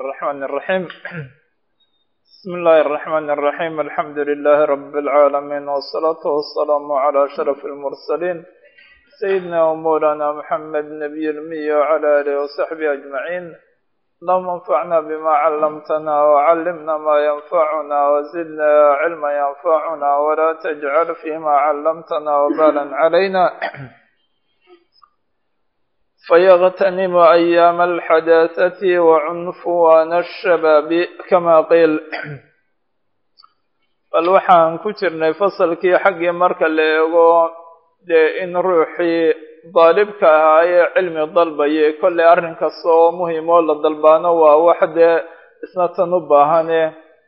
الرحمن الرحيم بسم الله الرحمن الرحيم الحمد لله رب العالمين والصلاة والسلام على شرف المرسلين سيدنا ومولانا محمد نبي الأمي وعلى آله وصحبه أجمعين. اللهم انفعنا بما علمتنا وعلمنا ما ينفعنا وزدنا علما ينفعنا ولا تجعل فيما علمتنا وبالا علينا. فيغتنم أيام الحداثة وعنفوان الشباب كما قيل. bal waxaan ku jirnay fasalkii xaggii marka la eego dee in ruuxii daalibka ahaa ee cilmi dalbayay kolley arrin kasta oo muhiim oo la dalbaano waa wax dee isna tan u baahane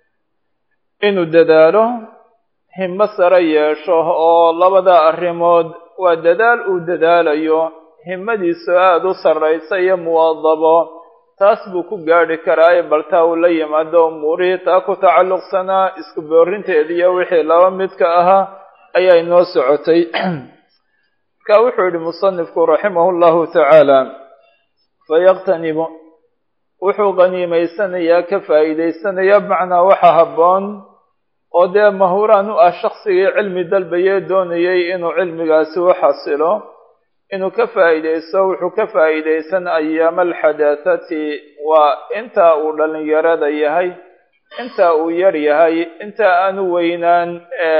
inuu dadaalo himmo sare yeesho oo labada arrimood waa dadaal uu dadaalayo himmadiisu aada u sarraysa iyo muwaadabo taas buu ku gaadhi karaaye baltaa uu la yimaado umuurihii taa ku tacalluqsanaa isku boorinteeda iyo wixii laba midka ahaa ayaa inoo socotay. marka wuxuu yidhi musanifku raximahu llahu tacaala fayaqtanimu wuxuu qaniimaysanayaa ka faa'iidaysanayaa macnaa waxa habboon oo dee mahuraan u ah shaksigii cilmi dalbayee doonayay inuu cilmigaasi u xasilo inuu ka faa'iidaysto wuxuu ka faa'iidaysan ayaama alxadaathati waa inta uu dhalinyarada yahay inta uu yar yahay inta aanu weynaan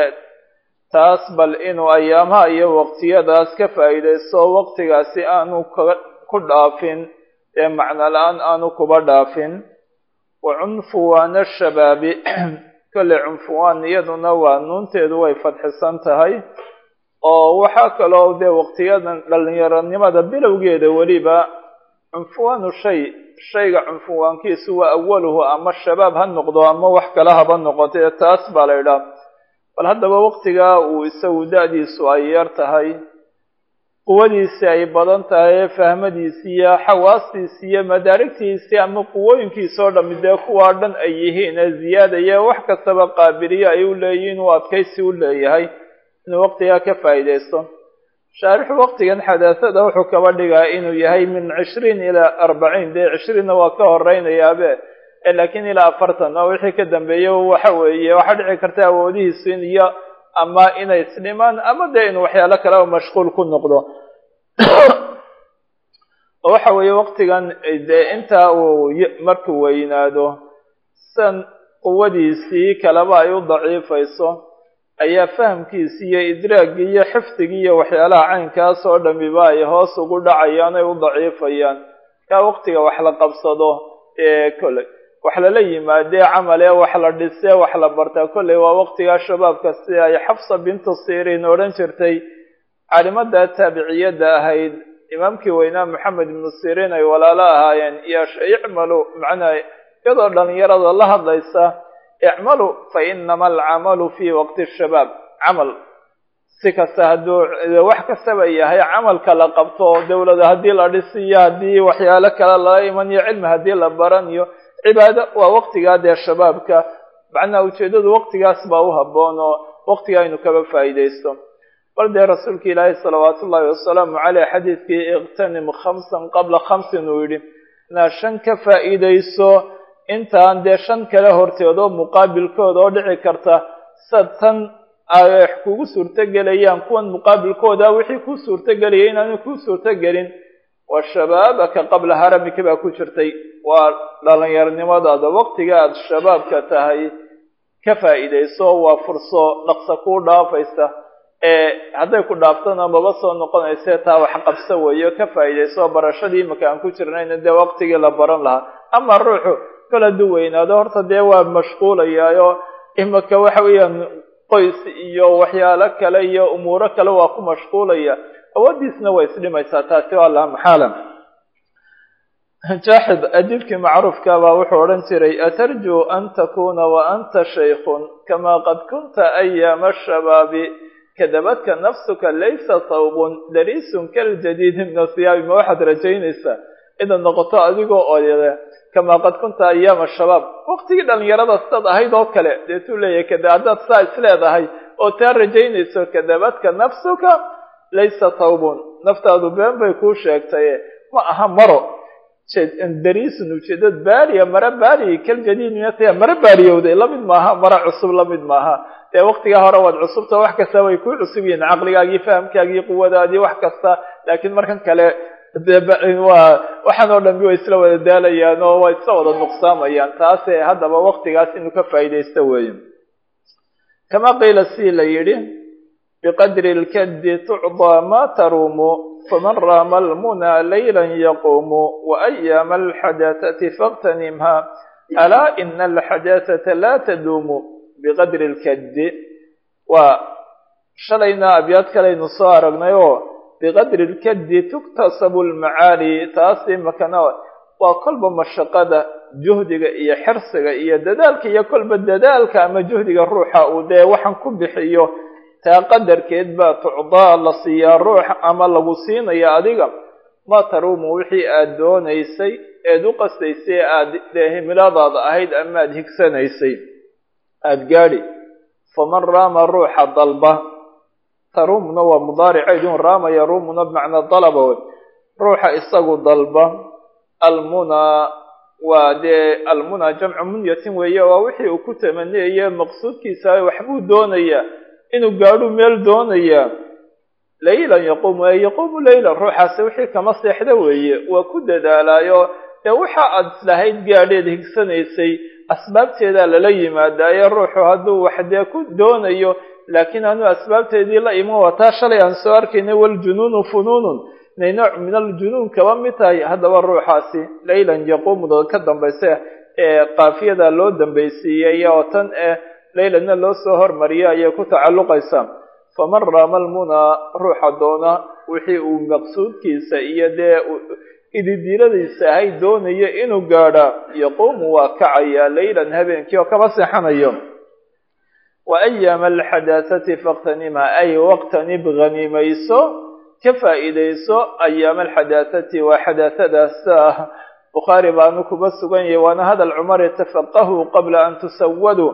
taas bal inuu ayaamaha iyo waqtiyadaas ka faa'iidaysto waqtigaasi aanu ku dhaafin ee macno la-aan aanu kuba dhaafin. wa cunfuwaana shabaabi kolle cunfuwaan iyaduna waa nuunteedu way fadxisan tahay oo waxaa kaloo dee waqtiyadan dhalinyaronimada bilowgeeda weliba cunfuwaanu shayga cunfuwaankiisu waa awaluhu ama shabaab ha noqdo ama wax kale haba noqotee taas baa la idhaah. bal haddaba waqtigaa uu isagu da-diisu ay yar tahay quwadiisii ay badan tahay fahmadiisii iyo xawaastiisii iyo madaarigtiisii ama quwooyinkiisa oo dhami dee kuwaa dhan ay yihiin ee ziyaadaya wax kastaba qaabiliyo ay u leeyihiin uu adkaysi u leeyahay inuu waqtigaa ka faa'iidaysto. shaarixu waqtigan xadaasada wuxuu kaba dhigaa inuu yahay min 20 ilaa 40 dee 20na waa ka horeynayabe laakiin ilaa 40 oo wixii ka dambeeya waxa weeye waxa dhici karta awoodihiisu in iyo ama inay isdhimaan ama dee in waxyaalo kale oo mashquul ku noqdo. waxa weeye waqtigan dee inta uu markuu weynaado san quwadiisii kalaba ay u daciifayso ayaa fahamkiisii iyo idraagii iyo xifdigii iyo waxyaalaha caynkaas oo dhamiba ay hoos ugu dhacayaan ay u daciifayaan. kaa waqtiga wax la qabsado kolley wax lala yimaadee camale wax la dhisee wax la bartaa kolley waa waqtigaa shabaabka si ay xafsa bintu sirin odhan jirtay calimada taabiciyadda ahayd imaamkii weynaa maxamed ibnu sirin ay walaalo ahaayeen iyo icmalu macnaa iyadoo dhalinyarada la hadlaysa icmalu fa inama alcamalu fi waqti shabaab camal si kasta hadduu wax kastaba yahay camalka la qabto dowlada haddii la dhisiyo haddii waxyaalo kale lala imaniyo cilmi haddii la baraniyo cibaado waa waqtigaa dee shabaabka macnaa ujeedadu waqtigaas baa u habboon oo waqtigaa inu kaba faa'iidaysto. bal dee rasuulka ilaahi salawaatu ullahi wasalaamu caleyh xadiidkii iqtanim 5 qabla 5 uu yidhi inaa 5 ka faa'iidayso intaan dee 5 kale horteed oo muqaabilkooda oo dhici karta sad tan ay kugu suurtagelayaan kuwan muqaabilkooda wixii ku suurtagelaya inaanu ku suurtagelin wa shabaabaka qabla haramika baa ku jirtay waa dhalinyaronimadaada waqtiga aad shabaabka tahay ka faa'iidayso waa furso dhaqso kuu dhaafaysa hadday ku dhaaftana maba soo noqonayse taa wax qabso weeyo ka faa'iidayso barashadii imaka aan ku jirnayna dee waqtigii la baran lahaa. ama ruuxu kala duweynaado horta dee waa mashquulayaayo imaka waxa weeyaan qoys iyo waxyaalo kale iyo umuuro kale waa ku mashquulaya awoodiisna way isdhimaysaa taasi waa laha maxaalan. jaaxid adibkii macruufka baa wuxuu odhan jiray atarjuu an takuna wa anta shaykhun kama qad kunta ayaama shabaabi kadabadka nafsuka laysa thawbun dariisun kaljadiidi min athiyaabi ma waxaad rajaynaysaa inaad noqoto adigoo oyade kamaa qad kunta ayaama shabaab waqtigii dhalinyarada sidaad ahayd oo kale deetuu leeyahay kada haddaad saa isleedahay oo taa rajaynayso kadabadka nafsuka laysa thawbun naftaadu been bay kuu sheegtay ma aha maro dariisun ujeedad baariya mara baariya kal jadiid miyataya mara baariyowday lamid maaha mara cusub lamid maaha dee waqtigaa hore waad cusubta wax kasta way ku cusub yihiin caqligaagii fahamkaagii quwadaadii wax kasta laakiin markan kale waa waxaan oo dhanbi way isla wada daalayaan oo way isla wada nuqsaamayaan taase haddaba waqtigaas inuu ka faa'iidaysto weeye kama qiila si la yidhi biqadri lkadi tucdaa ma taruumu faman raama almuna laylan yaquumu waأyaama alxadaثati faاqtanimha alaa ina alxadaثata laa taduumu biqadri lkadi waa shalayna abyaad kalaynu soo aragnay oo biqadri lkadi tuktasabu lmacaali taas imakana waa kolba mashaqada juhdiga iyo xirsiga iyo dadaalka iyo kolba dadaalka ama juhdiga ruuxa uu dee waxaan ku bixiyo taa qadarkeed baa tucdaa la siiyaa ruuxa ama lagu siinaya adiga ma taruumu wixii aada doonaysay eed u qastaysay aada dee himiladaada ahayd ama aada higsanaysay aada gaadhi faman raama ruuxa dalba taruumuna waa mudaariceydun raama yaruumuna bimacnaa dalaba wey ruuxa isagu dalba almunaa waa dee almunaa jamcu munyatin weeye waa wixii uu ku tamaniyaye maqsuudkiisa waxbuu doonayaa inuu gaadhu meel doonayaa laylan yaquumu yaquumu laylan ruuxaasi wixii kama seexda weeye waa ku dadaalaayo dee waxa aada islahayd gaadheed higsanaysay asbaabteedaa lala yimaadaaye ruuxu hadduu wax dee ku doonayo laakiin aanu asbaabteedii la iman wataa shalay aan soo arkaynay waljunuunu funuunun inay nooc min aljunuun kaba mid tahay haddaba ruuxaasi laylan yaquumuda ka dambaysa ee qaafiyada loo dambaysiiyey oo tan laylanna loo soo hormariyay ayay ku tacalluqaysaa faman raama almunaa ruuxa doona wixii uu maqsuudkiisa iyo dee ididiiradiisa ahay doonaya inuu gaadha yaquumu waa kacayaa laylan habeenkii oo kaba seexanayo waأyaama alxadaثati faاqtanimha ay waqtanib hanimayso ka faa'iidayso ayaama alxadaثati waa xadaثadaas bukhaari baanu kuba sugan yahay waana hadal cumar tafaqahuu qabla an tusawaduu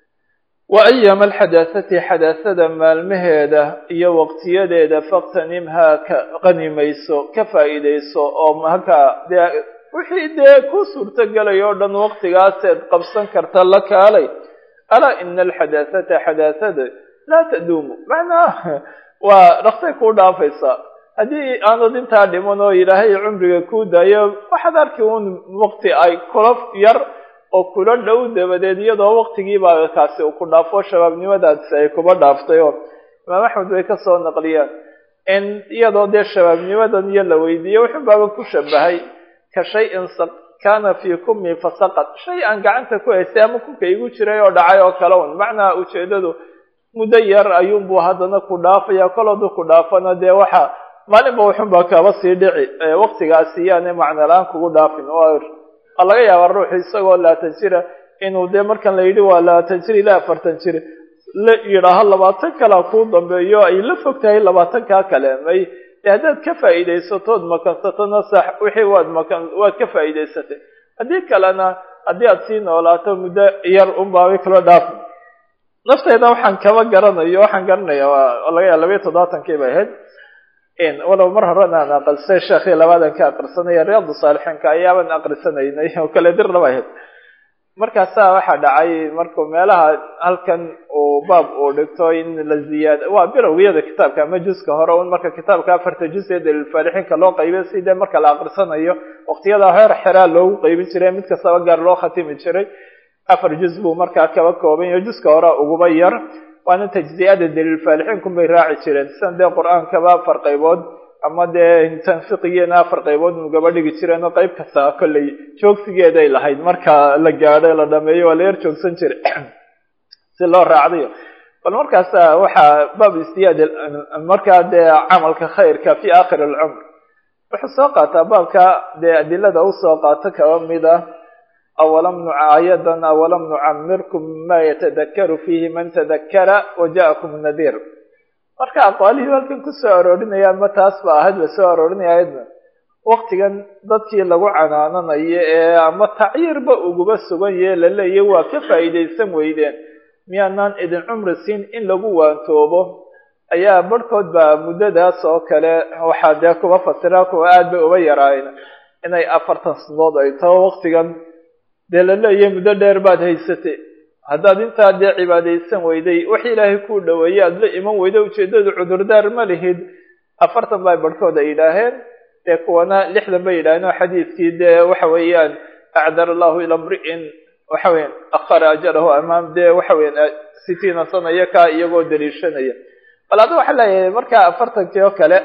waأyaama alxadaثati xadaثada maalmaheeda iyo waqtiyadeeda faاqtanimhaa ka hanimayso ka faa'iidayso oo maka dee wixii dee ku suurtogelayo o dhan waqtigaaseed qabsan karta la kaalay alaa ina alxadaثata xadaثada laa taduumu macnaha waa dhaqsay kuu dhaafaysaa haddii aanad intaa dhiman oo ilaahay cumriga kuu daayo waxaad arki un waqti ay kula yar oo kula dhow dabadeed iyadoo waqtigiibaa kaasi uu ku dhaafo shabaabnimadaasi ay kuba dhaaftay oo imaam axmed way kasoo naqliyaan in iyadoo dee shabaabnimadan iyo la weydiiye wuxun baaba ku shabahay ka shayin kaana fii kummi fasaqad shay aan gacanta ku haystay ama kunka igu jiray oo dhacay oo kale un macnaha ujeedadu muddo yar ayuunbuu haddana ku dhaafaya kol hadduu ku dhaafana dee waxa maalinba wuxun baa kaba sii dhici waqtigaasi yaanay macnola-aan kugu dhaafin oo laga yaabaa ruuxu isagoo 20 jira inuu dee markan la yidhi waa 20 jir ilaa 40 jir la yidhaaho 20 kala kuu dambeeyo ay la fog tahay 20kaa kale may haddaad ka faa'iidaysatood makansatona sax wixii waad ka faa'iidaysatay haddii kalena haddii aad sii noolaato muddo yar unbaabay kala dhaafin naftayda waxaan kaba garanayo waxaan garanaya waa laga yaaba 27 bay ahayd walow mar horena aan aqrisay sheekhi labaadan ka aqrisanaya riyaadu saalixiinka ayaaban aqrisanaynay oo kale dir laba ahayd markaasaa waxaa dhacay markuu meelaha halkan uu baab uu dhigto in la ziyaado waa bilowgiyada kitaabka ama juska hore un marka kitaabka 4 juz ee daliilfaalixiinka loo qaybiyo sidee marka la aqrisanayo waqtiyada heer xiraa loogu qaybin jiray mid kastaba gaar loo khatimi jiray 4 juz buu markaa kaba kooban yahay juska hore uguba yar waana tajziyada daliilfaalixiinku bay raaci jireen sidan dee qur-aankaba 4 qaybood ama dee intan fiqigeena 4 qaybood ugaba dhigi jireen oo qayb kasta kolley joogsigeeday lahayd marka la gaadho la dhameeyo waa la yar joogsan jiray si loo raacdayo bal markaas waxaa baab istiyaad markaa dee camalka khayrka fi aakhir alcumr wuxuu soo qaataa baabka dee adilada u soo qaato kaba mid ah awalam nucaayadan awalam nucamirkum ma yatadakaru fiihi man tadakara waja'akum nadiir marka aqwaalihii halkan kusoo aroorinaya ma taas ba ahayd la soo aroorinaya ayadna waqtigan dadkii lagu canaananayo ee ama tacyiirba uguba sugan yahe la leeyahy waa ka faa'iidaysan weydeen miyaanaan idin cumri siin in lagu waantoobo ayaa barhkood baa muddadaas oo kale waxaa dee kuba fasira kuwa aad bay uba yaraayeen inay 40 sanadood ay tahay waqtigan dee la leeyahay muddo dheer baad haysatay haddaad intaa dee cibaadaysan weyday wax ilaahay kuu dhaweeyey aad la iman weyday ujeedadu cudurdaar ma lihid 40 bay barhkood ay yidhaaheen dee kuwana 60 bay yidhaaheen oo xadiidkii dee waxa weeyaan acdar allahu ila mri'in waxa weeyaan akhara ajrahu amaam dee waxa weeyaan 60 sano iyaka iyagoo daliishanaya bal hadda waxaa leeyahay markaa 40kii oo kale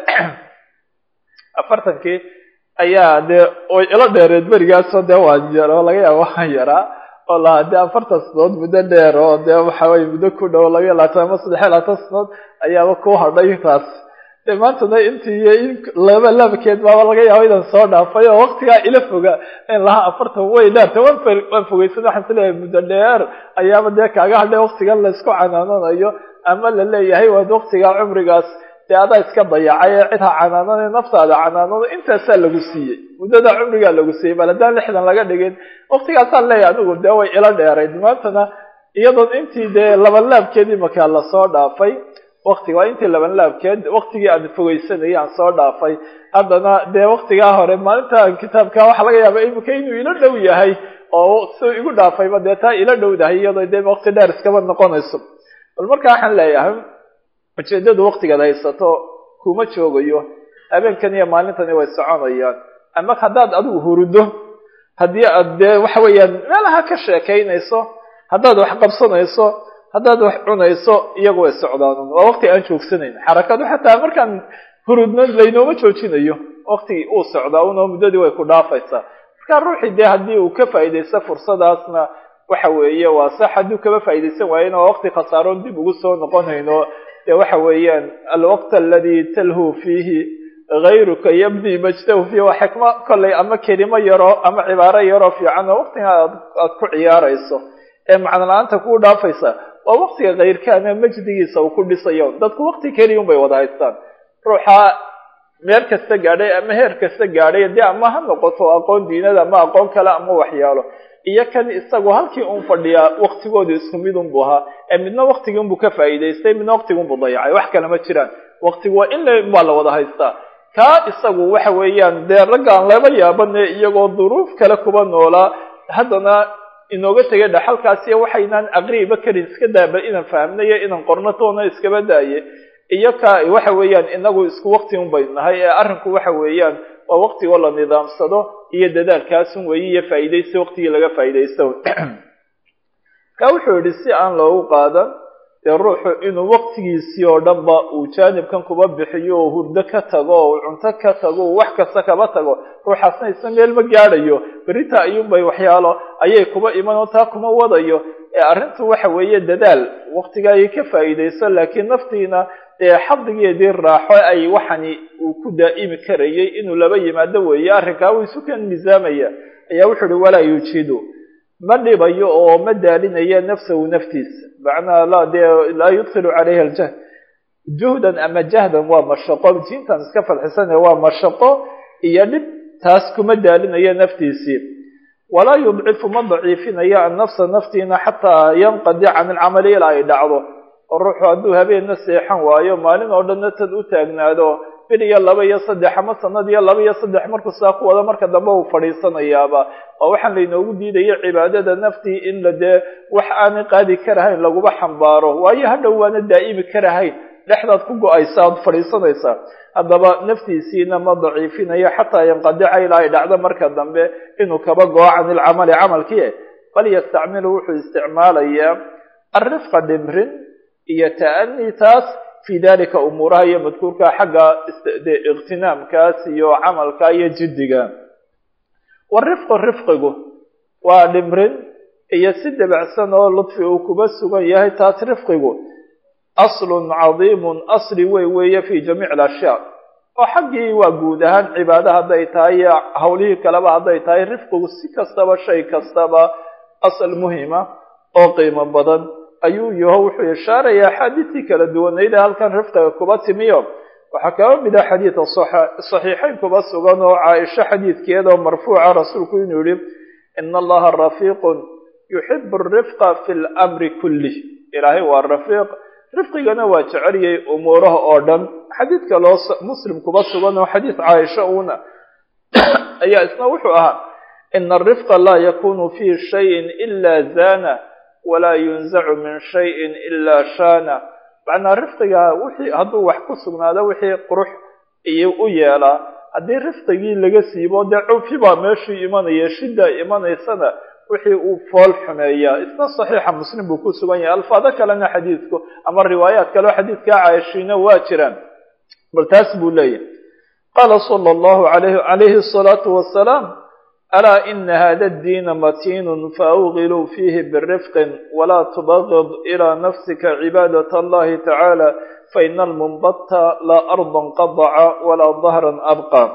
40kii ayaa dee oy ila dheereed berigaasoo dee waa jaro laga yaaba waxaan yaraa oo la dee 40 sanadood muddo dheer oo dee waxa weeye muddo ku dhow 22 ama 23 sanadood ayaaba ku hadhay taas dee maantana intii labkeed baaba laga yaaba inaan soo dhaafay oo waqtigaa ila foga in laha 40 way dheerta waan fogeysan waxaan isleeyahay muddo dheer ayaaba dee kaaga hadhay waqtigan la isku canaananayo ama la leeyahay waa waqtigaa cumrigaas dee adaa iska dayacay cid ha canaanana naftaada canaanado intaasaa lagu siiyey muddada cumrigaa lagu siiyey bal haddaan 60 laga dhigin waqtigaasaan leeyahay anigu dee way ila dheerayd maantana iyadoon intii dee labanlaabkeedii markaa lasoo dhaafay waqtiga waa intii labanlaabkeed waqtigii aan fogeysanayay aan soo dhaafay haddana dee waqtigaa hore maalinta kitaabka waxaa laga yaaba imika inuu ila dhow yahay oo si igu dhaafayba dee taa ila dhowdahay iyadoo dee waqti dheer iskaba noqonayso bal marka waxaan leeyahay ujeedadu waqtigaad haysato kuma joogayo habeenkan iyo maalintani way soconayaan ama haddaad adigu hurudo haddii aad dee waxa weeyaan meelaha ka sheekaynayso haddaad wax qabsanayso haddaad wax cunayso iyagu way socdaan waa waqti aan joogsanayn xarakadu xataa markaan hurudno laynooma joojinayo waqtigii uu socdaa unoo muddadii way ku dhaafaysaa marka ruuxii dee haddii uu ka faa'iidaysto fursadaasna waxa weeye waa sax hadduu kaba faa'iidaysan waayena waa waqti khasaaroon dib ugu soo noqonayno dee waxa weeyaan alwaqt aladi talhu fiihi غayruka yabdi majtahu fiihi waa xikmo kollay ama kelimo yaroo ama cibaaro yaroo fiican oo waqtiga aad ku ciyaarayso ee macno la-aanta kuu dhaafaysa waa waqtiga kayrkaana majdigiisa uu ku dhisayo dadku waqti keliya un bay wada haystaan ruuxa meel kasta gaadhay ama heer kasta gaadhay dee ama ha noqoto aqoon diinada ama aqoon kale ama waxyaalo iyo kan isagu halkii un fadhiyaa waqtigoodu isku mid un buu ahaa ee midna waqtigii unbuu ka faa'iidaystay midna waqtigii unbuu dayacay wax kale ma jiraan waqtigu waa in baa la wada haystaa kaa isagu waxa weeyaan dee raggaan laba yaabane iyagoo duruuf kale kuba noolaa haddana inooga tegay dhaxalkaasiyo waxaynaan aqriiba karin iska daaba inaan fahamnayo inaan qorno toona iskaba daaye iyo ka waxa weeyaan inagu isku waqti un bay nahay ee arrinku waxa weeyaan waa waqtigoo la nidaamsado iyo dadaalkaasun weeye iyo faa'iidaysi waqtigii laga faa'iidaysto ka wuxuu yidhi si aan loogu qaadan dee ruuxu inuu waqtigiisii oo dhanba uu jaanibkan kuba bixiyo oo hurdo ka tago oo cunto ka tago oo wax kasta kaba tago ruuxaasna isna meel ma gaadhayo berita ayuunbay waxyaalo ayay kuba iman oo taa kuma wadayo ee arrintu waxa weeye dadaal waqtiga ay ka faa'iidayso laakiin naftiina dee xadigeedii raaxo ay waxani uu ku daa'imi karayay inuu laba yimaado weeye arrinkaa wuu isu kan miisaamaya ayaa wuxuu uhi walaa yujidu ma dhibayo oo ma daalinayo nafsahu naftiisa macnaha laa yudkilu calayha aljahd juhdan ama jahdan waa mashaqo jiintan iska falxisane waa mashaqo iyo dhib taas kuma daalinayo naftiisii walaa yudcifu ma daciifinayo annafsa naftiina xataa yanqadi can alcamali ilaa ay dhacdo oo ruuxu hadduu habeenna seexan waayo maalin oo dhanna tad u taagnaado bil iyo 2 iyo 3 ama sanad iyo 2 iyo 3 markuu saa ku wada marka dambe uu fadhiisanayaaba oo waxaan laynoogu diidayo cibaadada naftii in la dee wax aanay qaadi karahayn laguba xambaaro waayo hadhow waana daa'imi karahayn dhexdaad ku go-aysa aad fadhiisanaysaa haddaba naftiisiina ma daciifinayo xataa yanqadica ilaa ay dhacdo marka dambe inuu kaba go-o can ilcamali camalkii bal yastacmilu wuxuu isticmaalayaa alrifqa dhimrin iyo ta'anii taas في ذلك أمورها يمذكرك حق اغتنام كاسي وعمل كاي جدك والرفق ودمر يسد بعسنه لطف وكبس وياهي تات رفقه أصل عظيم أصل وي في جميع الأشياء وحقي وجودها عبادة هديتاي هوليه كلام هديتاي رفقه سكستبا شيء كستبا أصل مهمة أو قيمة بدن ayuu yahay wuxuu ishaaraya xadiisi kala duwanayda halkan rifqiga kuba timiyo waxa kaba mid ah xadiis saxiixayn kuba sugan oo Aisha xadiiskeeda marfuuca rasuulku inuu yiri inna allaha rafiiqun yuhibbu ar-rifqa fil amri kulli ilaahi waa rafiiq rifqigana waa jeceliyay umuuraha oo dhan xadiiska loo muslim kuba sugan oo xadiis Aisha una ayaa isna wuxuu ahaa ina arifqa laa yakunu fii shayin ila zana walaa yunzacu min shayin ila shana macnaa rifqiga wixii hadduu wax ku sugnaado wixii qurux iyo u yeelaa haddii rifqigii laga siibo dee cufi baa meeshii imanaya shida imanaysana wixii uu fool xumeeyaa isna saxiixa muslim buu ku sugan yahay alfaado kalena xadiidku ama riwaayaat kaleo xadiidkaa caayishiina waa jiraan bal taas buu leeyahay qaala sala allahu calayhi asalaatu wasalaam alaa ina hada addiina matiinun faawqiluu fiihi birifqin walaa tubagid ilaa nafsika cibaadat allahi tacaala faina almunbata laa ardan qadaca walaa dahran abqa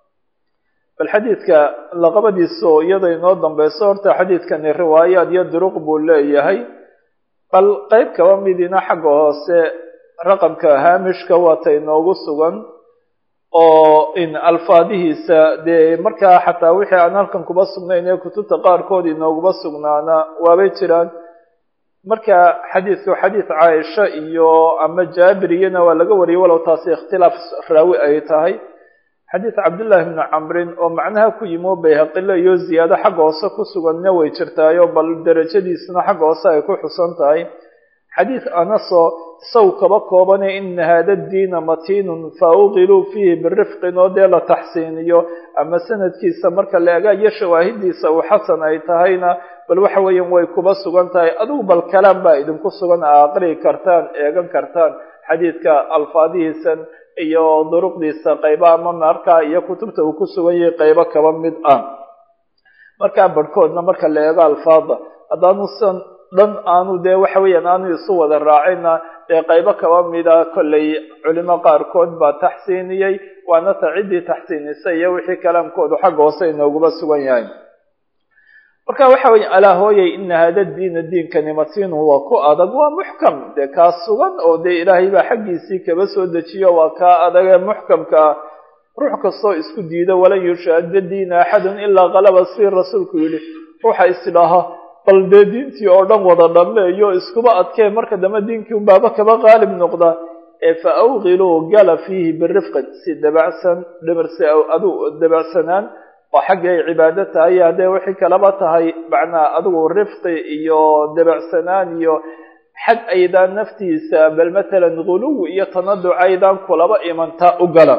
bal xadiidka laqabadiisa oo iyada inoo dambayso horta xadiidkani riwaayaad iyo duruq buu leeyahay bal qayb kaba midina xagga hoose raqamka haamishka waata inoogu sugan oo in alfaadihiisa dee markaa xataa wixii aan halkan kuba sugnayn ee kutubta qaarkood inooguba sugnaana waabay jiraan marka xadiidku xadiid caaisha iyo ama jaabir iyana waa laga wariyay walow taasi ikhtilaaf raawi ay tahay xadiid cabdullaahi bni camrin oo macnaha ku yimi oo bayhaqile iyo ziyaado xagga hoose ku suganna way jirtaayo bal derajadiisna xagga hoose ay ku xusan tahay xadiid anasoo isaw kaba koobane ina hada diina matiinun faawqiluu fiihi birifqin oo dee la taxsiiniyo ama sanadkiisa marka la eega iyo shawaahidiisa uu xasan ay tahayna bal waxa weeyaan way kuba sugan tahay adigu bal kalaam baa idinku sugan a aqri kartaan eegan kartaan xadiidka alfaadihiisan iyo duruqdiisa qaybo ama markaa iyo kutubta uu ku sugan yahay qaybo kaba mid ah markaa barhkoodna marka la eego alfaada haddaanusan dhan aanu dee waxa weeyaan aanu isu wada raacina dee qaybo kaba mida kollay culimo qaarkood baa taxsiiniyey waana ta ciddii taxsiinisay iyo wixii kalaamkoodu xagga hoose inooguba sugan yahay marka waxa weya alaa hooyay ina hada diina diinkani matiinu waa ku adag waa muxkam dee kaa sugan oo dee ilaahay baa xaggiisii kaba soo dejiyo waa kaa adagee muxkamka ah ruux kastoo isku diida walan yushaada diina axadun ilaa qalaba si rasuulku yidhi ruuxa isidhaaha bal dee diintii oo dhan wada dhameeyo iskuba adkee marka dambe diinkii unbaaba kaba qaalib noqda ee fa awqiluu gala fiihi birifqin si dabacsan dhimirsi adu dabacsanaan oo xagga ay cibaado tahay haddee wixii kalaba tahay macnaa adigu rifqi iyo dabacsanaan iyo xag aydaan naftiisa bal matalan guluw iyo tanaduc aydaan kulaba imantaa u gala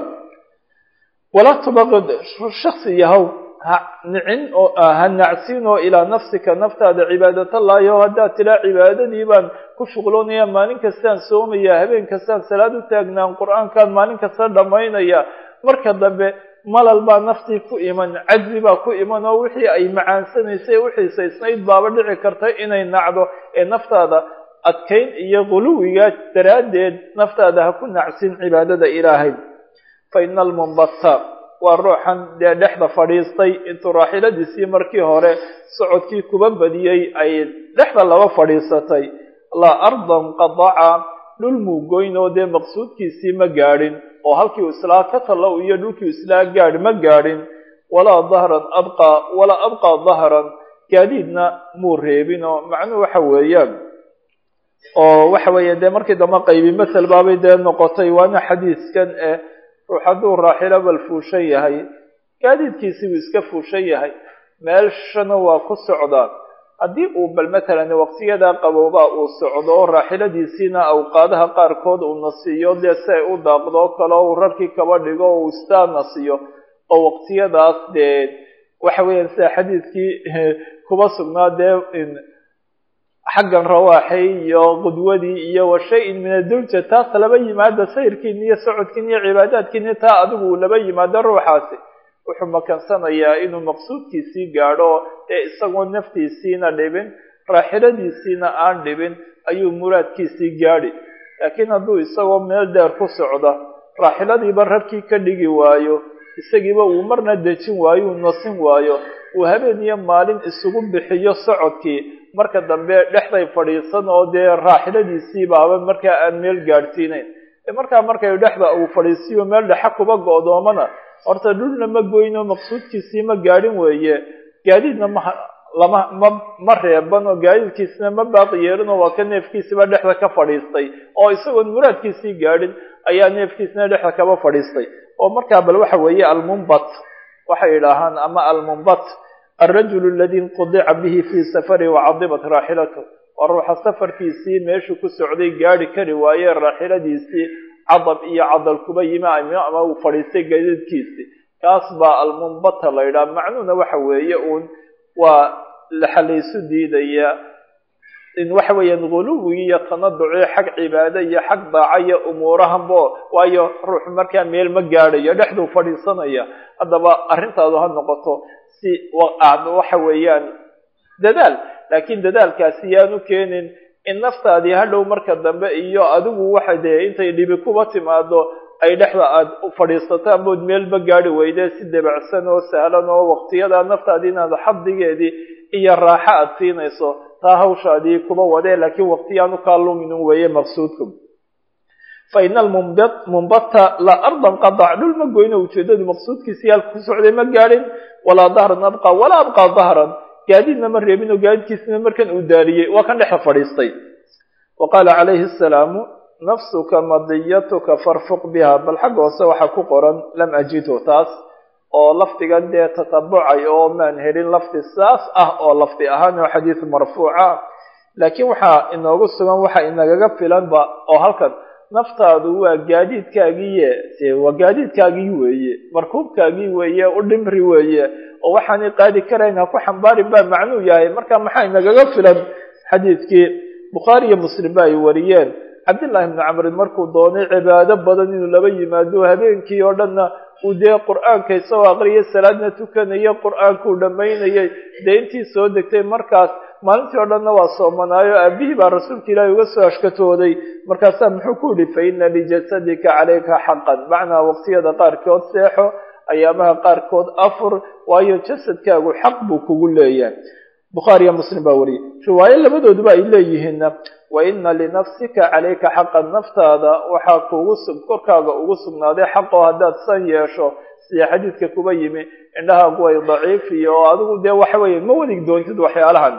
walaa tubaqid shaksi yahow ha nicin oo ha nacsin oo ilaa nafsika naftaada cibaadatallahi oo haddaad tiraa cibaadadii baan ku shuqloonaya maalin kastaan soomaya habeen kastaan salaad u taagnaan qur-aankaan maalin kasta dhammaynaya marka dambe malal baa naftii ku iman cajzi baa ku iman oo wixii ay macaansanaysay u xiisaysnayd baaba dhici karta inay nacdo ee naftaada adkayn iyo guluwiga daraaddeed naftaada ha ku nacsin cibaadada ilaahay fa ina almunbata waa ruuxan dee dhexda fadhiistay intuu raaxiladiisii markii hore socodkii kuba badiyey ay dhexda laba fadhiisatay laa ardan qadaca dhul muugoyn oo dee maqsuudkiisii ma gaadhin oo halkii u islaa ka talow iyo dhulkii islaa gaadhi ma gaadhin walaa dahran abqa walaa abqaa dahran gaadiidna muu reebin oo macnuhu waxa weeyaan oo waxa weeye dee markii dambe qaybi masel baabay dee noqotay waana xadiiskan ruux hadduu raaxilo bal fuushan yahay gaadiidkiisii buu iska fuushan yahay meeshana waa ku socdaa haddii uu bal matalan waqtiyadaa qaboobaa uu socdo raaxiladiisiina awqaadaha qaarkood uu nasiiyo dee si ay u daaqdo kale uu rarkii kaba dhigo uu istaa nasiyo oo waqtiyadaas dee waxa weeyaan sida xadiidkii kuba sugnaa dee xaggan rawaaxay iyo qudwadii iyo wa shay-in min adulja taas laba yimaada sayrkiin iyo socodkiin iyo cibaadaadkiin taa adigu laba yimaado ruuxaasi wuxuu makansanayaa inuu maqsuudkiisii gaadho ee isagoo naftiisiina dhibin raaxiladiisiina aan dhibin ayuu muraadkiisii gaadhi laakiin hadduu isagoo meel dheer ku socda raaxiladiiba rarkii ka dhigi waayo isagiiba uu marna dejin waayo uu nasin waayo uu habeen iyo maalin isugu bixiyo socodkii marka dambe dhexday fadhiisan oo dee raaxiladiisii baaba markaa aan meel gaadhsiinayn markaa markay dhexda uu fadhiisiyo meel dhexa kuba go-doomana horta dhulna ma goyno maqsuudkiisii ma gaadhin weeye gaadiidna ma reeban oo gaadiidkiisina ma baaqi yeelin oo waa ka neefkiisiba dhexda ka fadhiistay oo isagoon muraadkiisii gaadhin ayaa neefkiisina dhexda kaba fadhiistay oo markaa bal waxa weeye almunbat waxay yidhaahaan ama almunbat alrajulu aladi inqudica bihi fii safari wacadibat raaxilatu waa ruuxa safarkiisii meeshuu ku socday gaari kari waaye raaxiladiisii cadab iyo cadal kuba yimi ama uu fadhiistay gaadiidkiisii kaas baa almunbata la yidhaha macnuhuna waxa weeye uun waa laxalaysu diidaya in waxa weeyaan guluwi iyo tanaduci xag cibaado iyo xag daaca iyo umuurahanbo waayo ruux markaa meel ma gaadhayo dhexduu fadhiisanaya haddaba arrintaadu ha noqoto si waxa weeyaan dadaal laakiin dadaalkaasi yaanu keenin in naftaadii hadhow marka dambe iyo adigu waxa dee intay dhibi kuba timaado ay dhexda aad u fadhiisataan bood meelba gaadhi weyde si debacsan oo sahlan oo waqtiyada naftaadii inaad xadigeedii iyo raaxo aad siinayso taa hawshaadii kuba wadee laakiin waqtiyaanu kaa luminin weeye maqsuudku fa ina almunbata la ardan qadac dhul ma goyno ujeedadu maqsuudkiisii halka ku socday ma gaadhin walaa dahran abqa walaa abqaa dahran gaadiidna ma reebin oo gaadiidkiisina markan uu daariyey waa kan dhexda fadhiistay wa qaala calayhi asalaamu nafsuka madiyatuka farfuq biha bal xagga hoose waxaa ku qoran lam ajidhu taas oo lafdigan dee tatabucay oo maan helin lafdi saas ah oo lafdi ahaan oo xadiis marfuuca laakiin waxaa inoogu sugan waxa inagaga filanba oo halkan naftaadu waa gaadiidkaagiiye dee waa gaadiidkaagii weeye markuubkaagii weeye u dhimri weeye oo waxaanay qaadi karayn ha ku xambaarin baa macnuu yahay marka maxaa inagaga filan xadiidkii bukhaari iyo muslim ba ay wariyeen cabdillahi ibnu camrin markuu doonay cibaado badan inuu laba yimaado habeenkii oo dhanna uu dee qur-aanka isagoo aqriyay salaadna tukanayay qur-aankuu dhammaynayay dee intii soo degtay markaas maalintii oo dhanna waa soomanaayo aabihii baa rasuulka ilaahi uga soo ashkatooday markaasaa muxuu ku yidhi fa ina lijasadika calayka xaqan macnaa waqtiyada qaarkood seexo ayaamaha qaarkood afur waayo jasadkaagu xaq buu kugu leeyahay bukhaariya muslim baa wariyay riwaayo labadooduba ay leeyihiinna wa ina linafsika calayka xaqan naftaada waxaa korkaaga ugu sugnaaday xaqoo haddaad san yeesho sida xadiidka kuba yimi indhahaagu way daciif iyo oo adigu dee waxa weeye ma wadig doontid waxyaalahan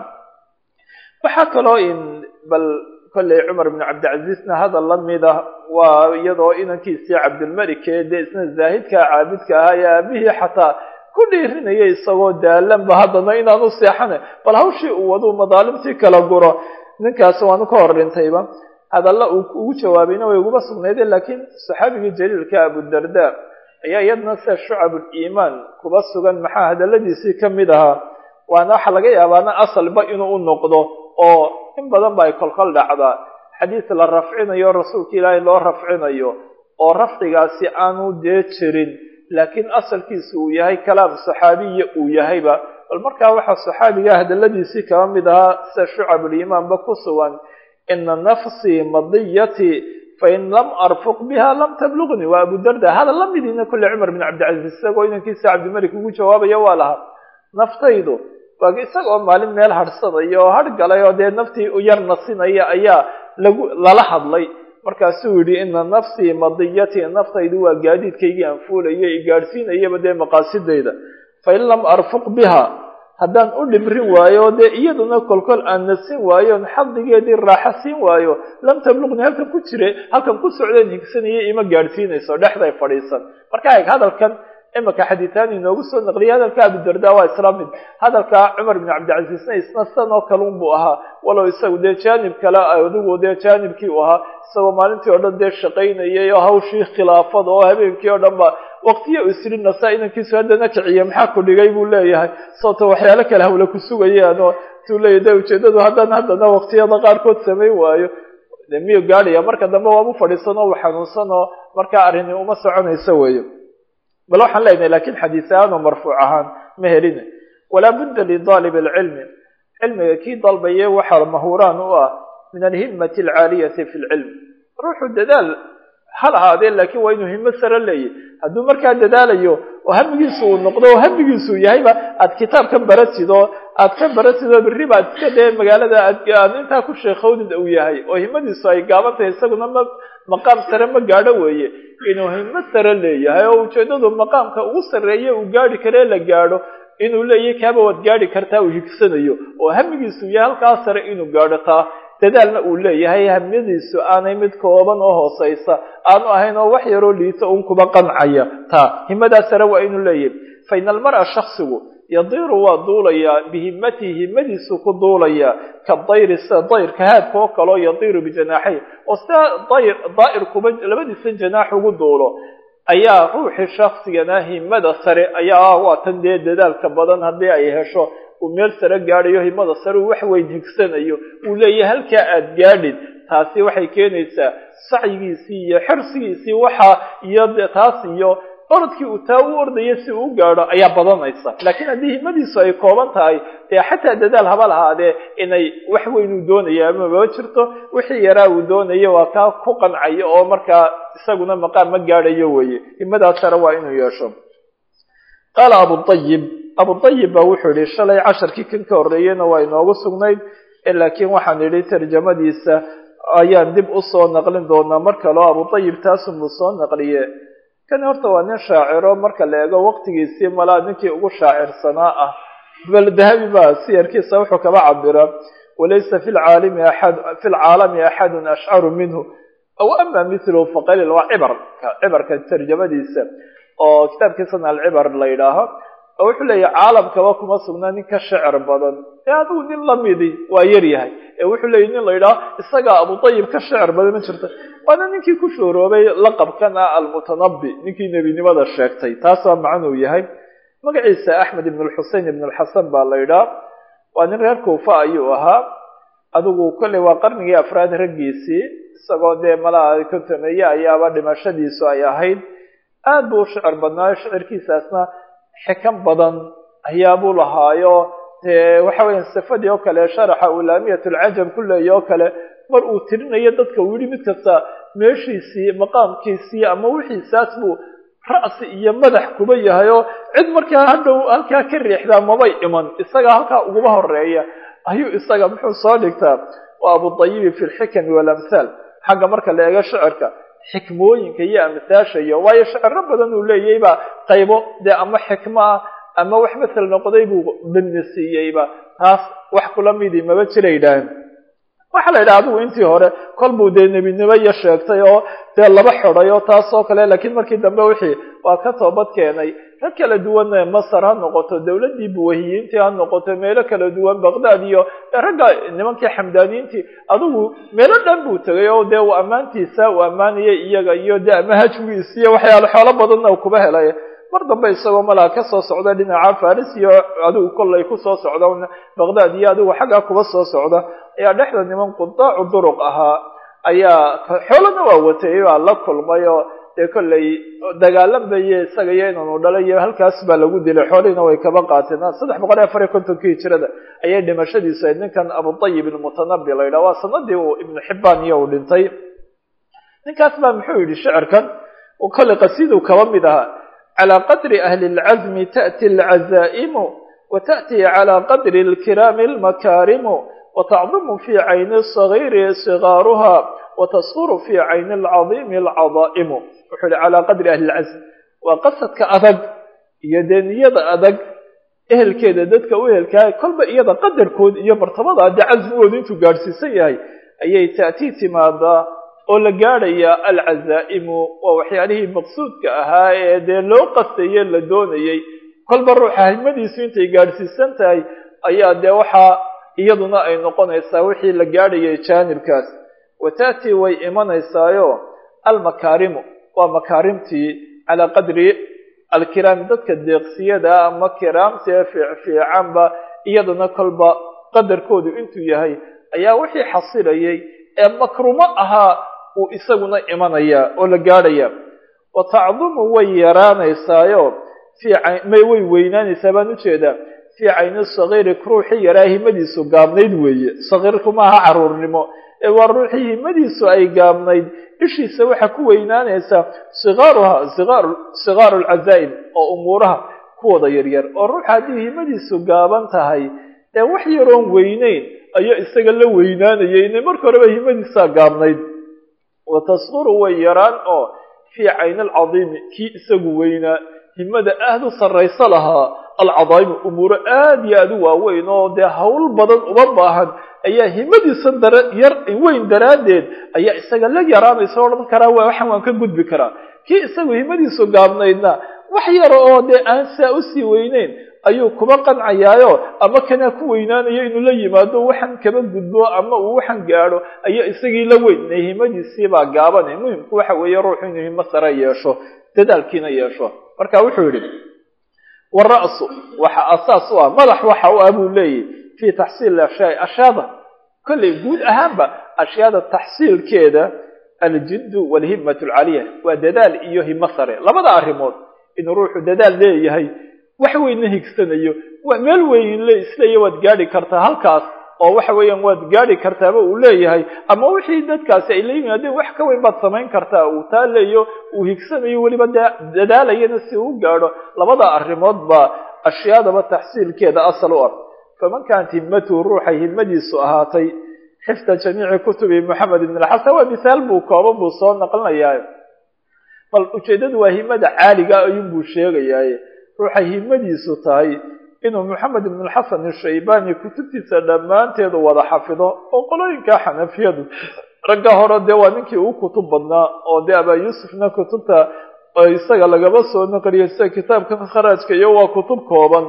waxaa kaloo in bal kolley cumar ibnu cabdilcaziizna hadal la mid ah waa iyadoo inankiisii cabdilmalik ee dee isna zaahidkaa caabidka ahaa ee aabihii xataa ku dhiirinaya isagoo daalanba haddana inaanu seexane bal hawshii uu waduu madaalimtii kala guro ninkaasi waanu ka hor dhintayba hadalla uu ugu jawaabayna way uguba sugnaydeen laakiin saxaabigii jaliilka abudarda ayaa iyadna sida shucabuliimaan kuba sugan maxaa hadalladiisii ka mid ahaa waana waxa laga yaabaana asalba inuu u noqdo oo in badan ba ay kolkol dhacdaa xadiis la rafcinayo rasuulka ilaahay loo rafcinayo oo rafcigaasi aanu dee jirin laakiin asalkiisu uu yahay kalaam saxaabiya uu yahayba bal markaa waxaa saxaabiga hadalladiisii kaba mid ahaa sida shucabuliimaanba ku sugan ina nafsii madiyati fain lam arfuq biha lam tabluqni waa abudarda hadal la midiina kulle cumar bin cabdilcaziiz isagoo inankiisa cabdimalik ugu jawaabaya waa lahaa naftaydu waa isagoo maalin meel hadhsanaya oo hadh galay oo dee naftii u yar nasinaya ayaa lala hadlay markaasuu yidhi ina nafsii madiyati naftaydu waa gaadiidkaygii aan fuulayay i gaadhsiinayaba dee maqaasidayda fain lam arfuq biha haddaan u dhibrin waayo dee iyaduna kolkol aan nasin waayoon xadigeedii raaxo siin waayo lam tabluqni halkan ku socdeen higsanayay ima gaadhsiinayso dhexday fadhiisan marka eeg hadalkan imaka xadiitaan inoogu soo naqliyay hadalka abudarda waa isla mid hadalka cumar bin cabdilcaziizna isna san oo kale unbuu ahaa walow isagu dee jaanib kale adigu dee jaanibkii u ahaa isagoo maalintii oo dhan dee shaqaynayay oo hawshii khilaafada oo habeenkii oo dhan ba waqtiya isrinasa inankiisu haddana kiciye maxaa ku dhigay buu leeyahay sababto waxyaalo kale hawla ku sugayaan oo tuu leeyahy de ujeedadu haddana waqtiyada qaarkood samayn waayo de miyuu gaadhaya marka dambe waabu fadhiisan oo u xanuunsan oo markaa arrini uma soconayso weeyo bal waxaan leenahay lakin xadiis ahaan oo marfuuc ahaan ma helin walaa budda lidaalib alcilmi cilmiga kii dalbaye waxaa mahuraan u ah min alhimati alcaaliyati fi lcilm ruuxu dadaal hal ahaadee laakiin waa inuu himo sare leeyahy hadduu markaa dadaalayo oo hamigiisu uu noqdo oo hamigiisu yahayba aad kitaabkan baratid oo aad ka baratid oo berriba aad iska dee magaalada aad intaa ku sheekowdid uu yahay oo himadiisu ay gaaban tahay isaguna maqaam sare ma gaadho weeye inuu himo sare leeyahay oo ujeedadu maqaamka ugu sarreeye uu gaadhi karee la gaadho inuu leeyahay kaaba waad gaadhi kartaa uu higsanayo oo hamigiisu yahay halkaa sare inuu gaadho taa dadaalna uu leeyahay hamyadiisu aanay mid kooban oo hooseysa aanu ahayn oo wax yaroo liito un kuba qancaya taa himadaa sare waa inuu leeyahay faina almar'a shaksigu yadiiru waa duulayaa bihimatihi himadiisu ku duulayaa kadayri sida dayrka haadka oo kaleo yadiiru bijanaaxay oo sida daa'irkuba labadiisa janaax ugu duulo ayaa ruuxii shaksigana himada sare ayaa waa tan dee dadaalka badan haddii ay hesho uu meel sare gaadhayo himada sare uu wax weyn higsanayo uu leeyahay halkaa aad gaadhid taasi waxay keenaysaa sacyigiisii iyo xirsigiisii waxa iyo taas iyo orodkii uu taa u ordaya si uu gaadho ayaa badanaysa laakiin haddii himadiisu ay kooban tahay dee xataa dadaal haba lahaadee inay wax weyn uu doonaya amaba jirto wixii yaraa uu doonayo waa kaa ku qancaya oo markaa isaguna maqaam ma gaadhayo weeye himadaas sare waa inuu yeesho qaala abudayib baa wuxuu yihi shalay casharkii kan ka horreeyena waa inoogu sugnayd laakiin waxaan idhi tarjamadiisa ayaan dib usoo naqlin doonaa mar kaleo abudayib taasunbuu soo naqliye kan horta waa nin shaaciro marka la eego waqtigiisii malaa ninkii ugu shaacirsanaa ah bal dahabi baa siyarkiisa wuxuu kaba cabira walaysa fi lcaalami axadun ashcaru minhu aw ama mithlu faqalil waa cibarka tarjamadiisa oo kitaabkiisana alcibar la yidhaaho oo wuxuu leeyahay caalamkaba kuma sugnaa nin ka shicir badan ee adigu nin lamidi waa yar yahay ee wuxuu leeyahy nin la yidhaaho isagaa abudayib ka shicir badan ma jirta waana ninkii ku shooroobay laqabkana almutanabbi ninkii nebinimada sheegtay taas waa macnuu yahay magaciisa axmed ibn lxusein ibn lxasan baa la yidhaha waa nin reer kuufa ayuu ahaa adigu kolley waa qarnigii afraad raggiisii isagoo dee malaha kontomeeye ayaaba dhimashadiisu ay ahayd aad buu u shicir badnaayo shicirkiisaasna xikam badan ayaabuu lahaayo dee waxa weya sifadii oo kale sharaxa ulaamiyat lcajab ku leeya oo kale mar uu tirinayo dadka uu yihi mid kasta meeshiisii maqaamkiisii ama wixiisaas buu ra'si iyo madax kuba yahay oo cid markaa hadhow halkaa ka riixdaa mabay iman isaga halkaa uguba horeeya ayuu isaga muxuu soo dhigtaa waa abudayibi fi lxikami walamhaal xagga marka la eego shicirka xikmooyinka iyo amhaashayo waayo shiciro badan uu leeyahay baa qaybo dee ama xikmo ah ama wax masel noqday buu bini siiyeyba taas wax kula midii maba jira yidhaahan waxaa la yidhaha adigu intii hore kol buu dee nebinimo iyo sheegtay oo dee laba xiday oo taas oo kale laakiin markii dambe wixii waa ka toobad keenay rag kala duwan masar ha noqoto dawladdii buwahiyiintii ha noqoto meelo kala duwan baqdaad iyo ragga nimankii xamdaaniyiintii adigu meelo dhan buu tegay oo dee uu ammaantiisa uu ammaanayay iyaga iyo dee ama hajwigiis iyo waxyaale xoolo badanna uu kuba helay mar dambe isagoo malaa ka soo socda dhinaca faris iyo adigu kollay ku soo socda baqdaad iyo adigu xaggaa kuba soo socda ayaa dhexda niman qudaacu duruq ahaa ayaa xoolana waa watay baa la kulmay oo dee kollay dagaalambaye isaga iyo inanu dhalay iyo halkaas baa lagu dilay xoolihiina way kaba qaateen 350 hijrada ayay dhimashadiisu ahayd ninkan abudayib ilmutanabbi la yidhaha waa sanadii uu ibnu xibbaan iyo uu dhintay ninkaas baa muxuu yidhi shicirkan uu kollay qasiiduu kaba mid ahaa على قدر أهل العزم تأتي العزائم وتأتي على قدر الكرام المكارم وتعظم في عين الصغير صغارها وتصغر في عين العظيم العظائم وحل على قدر أهل العزم وقصد كأذق يدنية أذق أهل كذا دتك وأهل كذا كل بقية قدر كود يمرتبط عند عزم ودينتو قارسي سيئي أي تأتي تماذا oo la gaadhaya alcazaa'imu waa waxyaalihii maqsuudka ahaa ee dee loo qastaye la doonayay kolba ruuxa himadiisu intay gaadhsiisan tahay ayaa dee waxaa iyaduna ay noqonaysaa wixii la gaadhayay jaanibkaas wataatii way imanaysaayo almakaarimu waa makaarimtii calaa qadri alkiraami dadka deeqsiyada ama kiraamtee fiicanba iyaduna kolba qadarkoodu intuu yahay ayaa wixii xasilayay ee makrumo ahaa uu isaguna imanaya oo la gaadhaya wa tacdumu way yaraanaysaayo may way weynaanaysaa baan ujeedaa fii cayni sagiiri ruuxii yaraa himadiisu gaabnayd weeye sagiirku maaha caruurnimo ee waa ruuxii himadiisu ay gaabnayd ishiisa waxaa ku weynaanaysaa sigaaru alcazaa'im oo umuuraha kuwooda yaryar oo ruuxa haddii himadiisu gaaban tahay ee wax yaroon weyneyn ayaa isaga la weynaanayay inay marka horeba himadiisaa gaabnayd watasquru way yaraan oo fii cayni alcadiimi kii isagu weynaa himada aada u sarraysa lahaa alcadaaimu umuuro aada iyo aada u waaweyn oo dee hawl badan uma baahan ayaa himadiisa weyn daraaddeed ayaa isaga la yaraanaysa odhan karaa waxaan waan ka gudbi karaa kii isagu himadiisu gaabnaydna wax yar oo dee aan saa usii weyneyn ayuu kuba qancayaayo ama kana ku weynaanayo inuu la yimaado waxaan kaba gudbo ama uu waxaan gaadho ayaa isagii la weyn himadiisii baa gaabanay muhimku waxa weeye ruuxu inuu himo sare yeesho dadaalkiina yeesho marka wuxuu yidhi wara'su waxa asaas u ah madax waxa u ah buu leeyahy fii taxsiil ashyaada kolley guud ahaanba ashyaada taxsiilkeeda aljiddu walhimmatu alcaliya waa dadaal iyo himo sare labada arrimood inuu ruuxu dadaal leeyahay wax weynna higsanayo meel weyn la isleeya waad gaadhi kartaa halkaas oo waxa weeyaan waad gaadhi kartaaba uu leeyahay ama wixii dadkaasi ay la yimaadeen wax ka weyn baad samayn kartaa uu taa leeyo uu higsanayo weliba dadaalayana si uu gaadho labada arrimood baa ashyaadaba taxsiilkeeda asal u ah faman kaanat himmatuhu ruuxay himmadiisu ahaatay xifda jamiici kutubi moxamed ibn alxasan waa misaal buu kooban buu soo naqlinayaa bal ujeeddadu waa himada caaliga ayuunbuu sheegayaaye ruuxay himadiisu tahay inuu moxamed ibn alxasan ashaybani kutubtiisa dhammaanteedu wada xafido oo qolooyinkaa xanafiyadu ragga hore dee waa ninkii ugu kutub badnaa oo dee abaa yuusufna kutubta isaga lagaba soo naqliyo sida kitaabka kharaajka iyo waa kutub kooban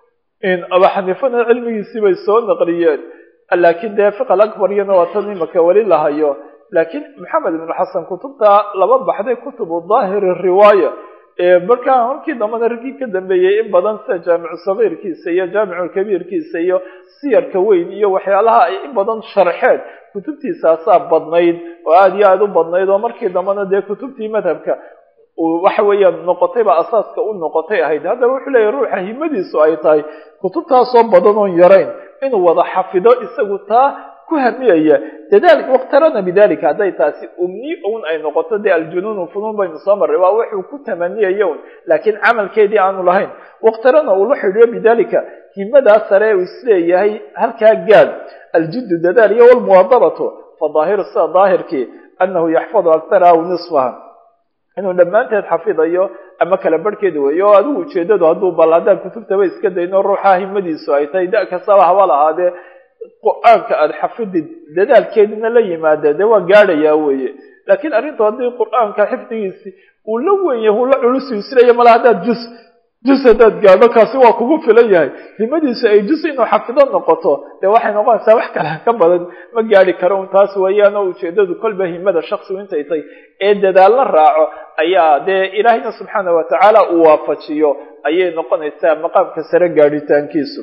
aba xaniifana cilmigiisii bay soo naqliyeen laakiin dee fiqal akbar iyana waa tan imaka weli lahayo laakiin moxamed ibn alxasan kutubta laba baxday kutubu daahiri riwaaya markaa halkii dambana raggii ka dambeeyey in badan sida jaamicu sagiirkiisa iyo jaamicu kabiirkiisa iyo siyarka weyn iyo waxyaalaha ay in badan sharxeen kutubtiisaasaa badnayd oo aada iyo aada u badnayd oo markii dambana dee kutubtii madhabka waxa weeyaan noqotayba asaaska u noqotay ahayd haddaba wuxuu leeyahy ruuxa himadiisu ay tahay kutubtaasoo badan oon yarayn inuu wada xafido isagu taa ku hamiyaya dadaal waqtarana bidalika hadday taasi umni un ay noqoto dee aljunuun funuun baynu soo marray waa wuxuu ku tamaniyaya un laakiin camalkeedii aanu lahayn waqtarana uu la xidhiyo bidalika himadaa sare uu isleeyahay halkaa gaad aljiddu dadaal iyo walmuwadabatu fadaahiru sida daahirkii annahu yaxfadu aktara aw nisfaha inuu dhammaanteed xafidayo ama kala barhkeeda weeyo oo adigu ujeedadu hadduu bal haddaan kutubtaba iska dayno ruuxa himadiisu ay tahay da kastaba haba lahaadee qur-aanka aada xafidid dadaalkeedina la yimaada dee waa gaadhayaa weeye laakiin arrintu haddii qur-aanka xifdigiisi uu la weyn yahay uu la culusu isleeya mala haddaad jus haddaad gaadho kaasi waa kugu filan yahay himadiisu ay jus inuu xafido noqoto dee waxay noqonaysaa wax kale ka badan ma gaadhi karo un taas weeyaan oo ujeedadu kolba himada shaksigu intay tahay ee dadaal la raaco ayaa dee ilaahayna subxaana watacaala uu waafajiyo ayay noqonaysaa maqaamka sare gaadhitaankiisu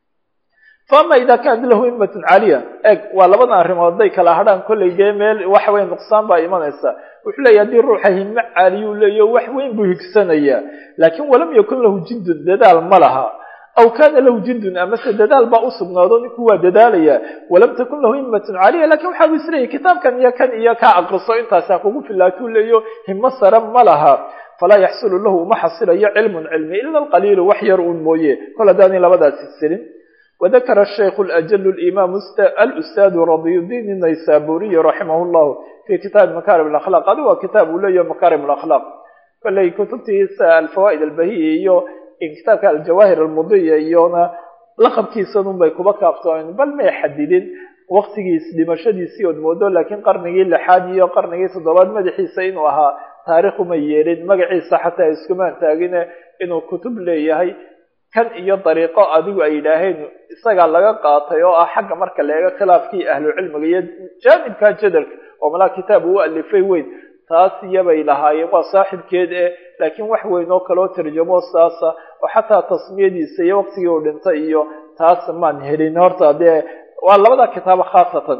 faama idaa kaanat lahu himmatun caaliya eg waa labada arrimood hadday kala hadhaan kollay dee meel waxa weya nuqsaan baa imanaysa wuxuu leeyahy haddii ruuxa himo caaliyu leeyaho wax weyn buu higsanayaa laakiin walam yakun lahu jiddun dadaal ma laha aw kaana lahu jiddun amase dadaal baa u sugnaado ninku waa dadaalayaa walam takun lahu himmatun caaliya lakin waxaa buu isleeyahy kitaabkan iyo kan iyo kaa aqriso intaasa kugu filaatuu leeyo himo sare ma laha falaa yaxsulu lahu uma xasilayo cilmun cilmi ila alqaliilu wax yar uun mooye kol haddaanay labadaasi silin وذكر الشيخ الأجل الإمام الأستاذ رضي الدين النيسابوري رحمه الله في كتاب مكارم الأخلاق هذا هو كتاب له مكارم الأخلاق فاللي كتبته الفوائد البهية إن كتاب الجواهر المضية يونا لقب كيسانون بيكوبا كافتوين بل ما يحددين وقت كيس دمشدي سيود مودو لكن قرنجي لحادية قرنجي صدوات مدحيسين وها تاريخ ميرين مقعي صحة اسكمان تاقين إنه كتب ليهي kan iyo dariiqo adigu ay yidhaaheen isagaa laga qaatay oo ah xagga marka leega khilaafkii ahlu cilmiga iyo jaanibka jadalka oo malaa kitaab uu alifay weyn taas iyabay lahaayeen waa saaxibkeed laakiin wax weyn oo kaloo tarjamo saasa oo xataa tasmiyadiisa iyo waqtigii uu dhintay iyo taas maan helin horta dee waa labada kitaabo khaasatan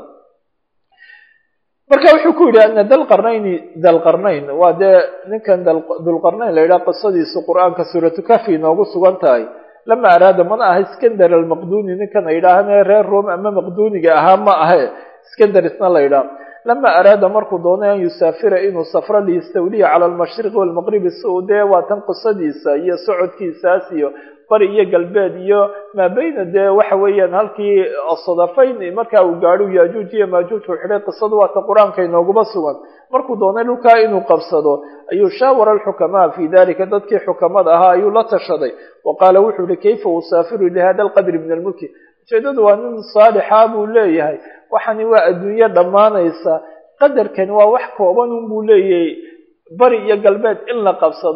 marka wuxuu ku yidhi ana dalqarnayn waa dee ninkan dulqarnayn la yidhaha qisadiisu qur-aanka suuratu kafi inoogu sugan tahay lama araada mana aha iskandar almaqduni ninkan la yidhaahane reer rome ama maqduniga ahaa ma ahe iskandar isna la yidhaha lama araada markuu doonay an yusaafira inuu safro liyastawliya cala almashriqi walmaqribi si uu dee waa tan qisadiisa iyo socodkiisaas iyo bari iyo galbeed iyo maa bayna dee waxa weeyaan halkii sadafayn markaa uu gaadho yaajuuj iyo maajuuj uu xidhay qisadu waata qur-aanka inooguma sugan markuu doonay dhulkaa inuu qabsado ayuu shaawara alxukamaa fii dalika dadkii xukamada ahaa ayuu la tashaday wa qaala wuxuu yihi kayfa usaafiru lihada alqadri min almulki ujeedadu waa nin saalixa buu leeyahay waxani waa adduunyo dhammaanaysa qadarkani waa wax kooban un buu leeyahay bari iyo galbeed in la qabsado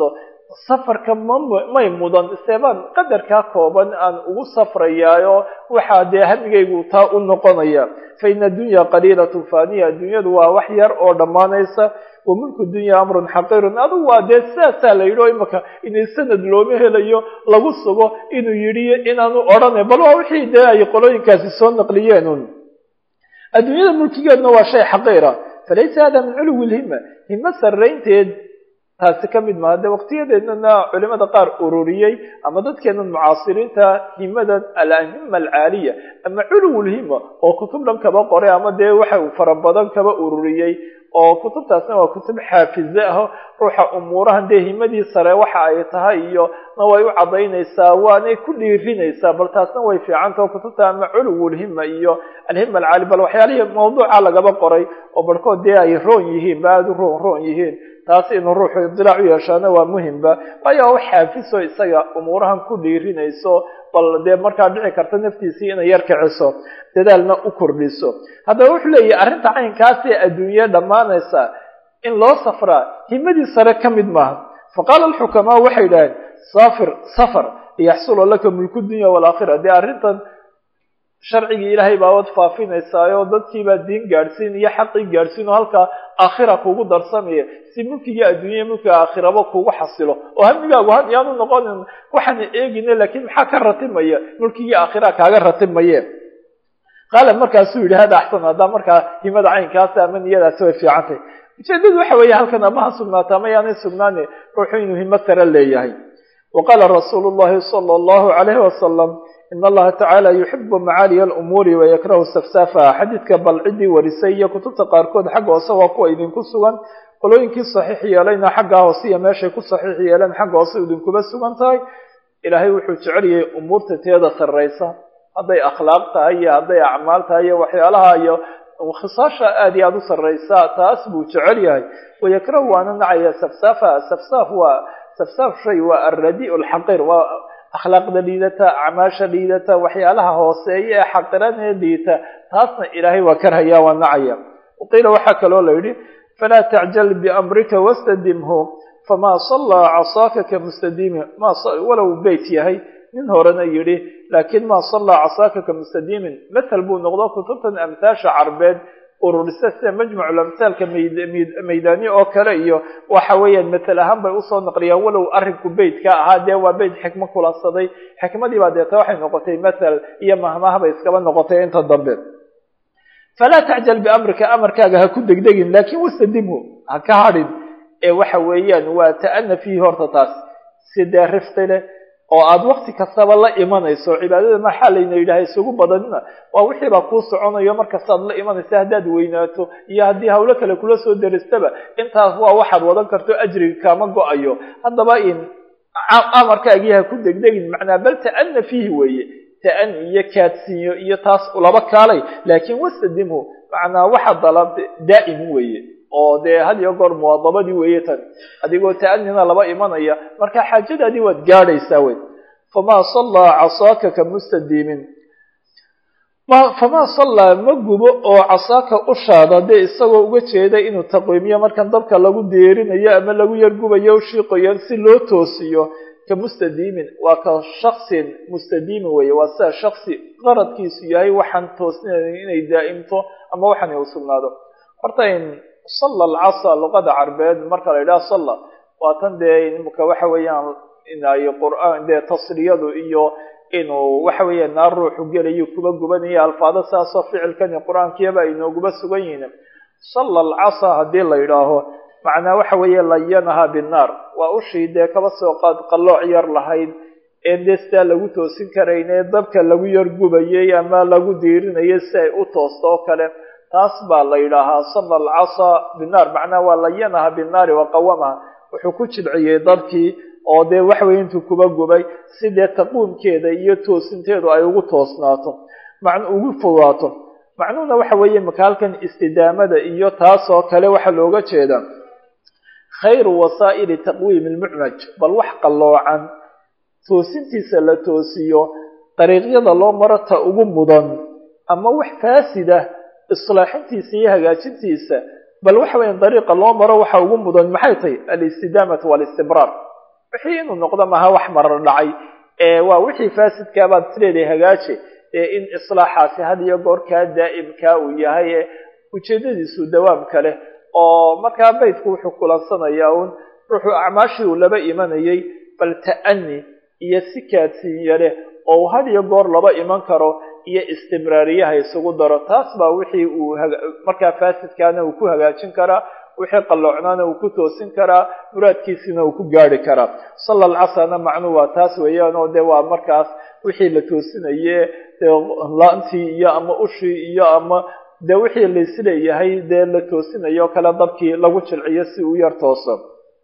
safarka may mudan isteebaan qadarkaa kooban aan ugu safrayaayo waxaa dee hamigaygu taa u noqonaya fa ina addunya qaliilatu faniya adduunyadu waa wax yar oo dhammaanaysa wa mulku dunya amrun xaqiirun adugu waa dee sidaasaa la yidhi oo imaka inay sanad looma helayo lagu sugo inuu yidhi inaanu odhanay bal waa wixii dee ay qolooyinkaasi soo naqliyeenun adduunyada mulkigeedna waa shay xaqiira falaysa hada min culuwi lhima himo sarraynteed taasi ka mid maaha de waqtiyadeednana culimada qaar ururiyey ama dadkeena mucaasiriinta himadan alhima alcaaliya ama culuwulhima oo kutub dhan kaba qoray ama dee waxa uu fara badan kaba ururiyey oo kutubtaasna waa kutub xaafize ah ruuxa umuurahan dee himadii sare waxa ay tahay iyo na way u cadaynaysaa waanay ku dhiirinaysaa bal taasna way fiicanta oo kutubta ama culuwulhima iyo alhima alcaali bal waxyaalihii mawduuca lagaba qoray oo barhkood dee ay roon yihiin ba aada u roon yihiin taas inuu ruuxu idilaac u yeeshaana waa muhimba waayo u xaafiso isaga umuurahan ku dhiirinayso bal dee markaa dhici karta naftiisii inay yar kiciso dadaalna u kordhiso haddaba wuxuu leeyahay arrinta caynkaasee adduunye dhammaanaysa in loo safraa himadii sare ka mid maaha faqaala alxukamaa waxay idhaheen safar liyaxsula laka mulku dunya waalaakhira dee arrintan sharcigii ilaahay baa wad faafinaysaayoo dadkiibaa diin gaadhsiin iyo xaqii gaadhsiin oo halkaa aakhira kugu darsamaya si mulkigii adduunya mulkiga aakhiraba kugu xasilo oo hamigaagu yaanu noqonin waxaana eegine laakiin maxaa ka ratimaya mulkigii aakhira kaaga ratimaye qaala markaasuu yidhi hada axsan haddaa markaa himada caynkaasi ama niyadaasi way fiicantay ujeedadu waxa weeye halkan ama ha sugnaata ama yaanay sugnaani ruuxu inuu himo sare leeyahay waqaala rasuulu llahi sala allahu calayhi wasalam in allaha tacaala yuxibu macaaliya alumuuri wayakrahu safsaafaha xadiidka bal ciddii warisay iyo kutubta qaarkood xagga hoose waa kuwa idinku sugan qolooyinkii saxiix yeelayna xaggaa hoose iyo meeshay ku saxiix yeeleen xagga hoose idinkuba sugan tahay ilaahay wuxuu jeceliyay umuurta teeda sarraysa hadday akhlaaq tahay iyo hadday acmaal tahay iyo waxyaalaha iyo khisaasha aada iyo aada u sarraysa taas buu jecel yahay wayakrahu waana nacaya safsaafaha safsaaf shay waa alradi alxaqir waa akhlaaqda liidata acmaasha liidata waxyaalaha hooseeya ee xaqiranee liita taasna ilaahay waa karhayaa waa nacaya qiila waxaa kaloo la yidhi falaa tacjal biamrika wastadimhu famaa sallaa casaaka ka mustadiimi walow beyt yahay nin horena yidhi laakiin maa sallaa casaaka ka mustadiimin mathal buu noqdo kutubtan amhaasha carbeed ururisa sida majmuculamhaalka maydaani oo kale iyo waxa weeyaan matal ahaan bay usoo naqliyaan walow arrinku beytka ahaa dee waa beyt xikmo kulansaday xikmadii baa deeta waxay noqotay mathal iyo mahmaah bay iskaba noqotay inta dambe falaa tacjal biamrika amarkaaga ha ku degdegin laakiin wastadimhu ha ka hadhin ee waxa weeyaan waa ta'ana fiihi horta taas sidee rifqi leh oo aada wakti kastaba la imanayso cibaadada maxaa layna yidhaha isugu badanina waa wixii baa kuu soconayo markastaad la imanaysa haddaad weynaato iyo haddii hawlo kale kula soo deristaba intaas waa waxaad wadan karto ajriga kaama go-ayo haddaba in amarkaagii ha ku degdegin macnaa bal ta'ana fiihi weeye ta'an iyo kaadsiinyo iyo taas laba kaalay laakiin wastadimhu macnaa waxa dalab daa'im weeye oo dee had iyo goor muwaadabadii weeye tan adigoo ta'anina laba imanaya marka xaajadaadii waad gaadhaysaa wey famaa sallaa casaaka ka mustadiimin famaa sallaa ma gubo oo casaaka ushaada dee isagoo uga jeeda inuu taqwiimiyo markan dabka lagu deerinayo ama lagu yargubayo u shiiqayo si loo toosiyo ka mustadiimin waa ka shaksin mustadiimin weeye waa sida shaksi qaradkiisu yahay waxaan toosinayn inay daa'imto ama waxaan u sugnaado horta salla alcasa luqada carbeed marka la yidhaha salla waa tan dee imika waxa weeyaan inay qur'aan dee tasriyadu iyo inuu waxa weeyaan naar ruuxu gelayo kuba gubanayo alfaado saasoo ficilkani qur-aankiyaba ay nooguba sugan yihiin salla alcasa haddii la yidhaaho macnaa waxa weeye layanaha binnaar waa ushii dee kaba soo qaad qallooc yar lahayd een dee sidaa lagu toosin karayne dabka lagu yar gubayay ama lagu diirinayay si ay u toosto oo kale taas baa la yidhaahaa salla alcasa binnaar macnaa waa layanaha binnaari waqawamaha wuxuu ku jidciyey dabkii oo dee waxaweye intuu kuba gubay si dee taquumkeeda iyo toosinteedu ay ugu toosnaato ugu fogaato macnuhuna waxa weeye maka halkan istidaamada iyo taas oo kale waxaa looga jeedaa khayru wasaa'ili taqwiimi almucmaj bal wax qalloocan toosintiisa la toosiyo dariiqyada loo maro ta ugu mudan ama wax faasida islaaxintiisa iyo hagaajintiisa bal waxa weya dariiqa loo maro waxa ugu mudan maxay tahay alistidaamatu walistimraar wixii inuu noqdo maaha wax marar dhacay waa wixii faasidkaa baad isleedahay hagaaji in islaaxaasi had iyo goor kaa daa'imkaa uu yahay ujeedadiisu dawaam kale oo markaa baydku wuxuu kulansanayaa un ruuxuu acmaashii uu laba imanayay bal ta'ani iyo si kaadsiinya leh oo had iyo goor laba iman karo iyo istimraariyaha isugu daro taas baa wixii uu markaa faasidkaana uu ku hagaajin karaa wixii qalloocnaana uu ku toosin karaa muraadkiisina uu ku gaari karaa sala alcasrna macnuu waa taas weeyaan oo dee waa markaas wixii la toosinaye laantii iyo ama ushii iyo ama dee wixii laisleeyahay dee la toosinayo kale dabkii lagu jilciyo si uu yar tooso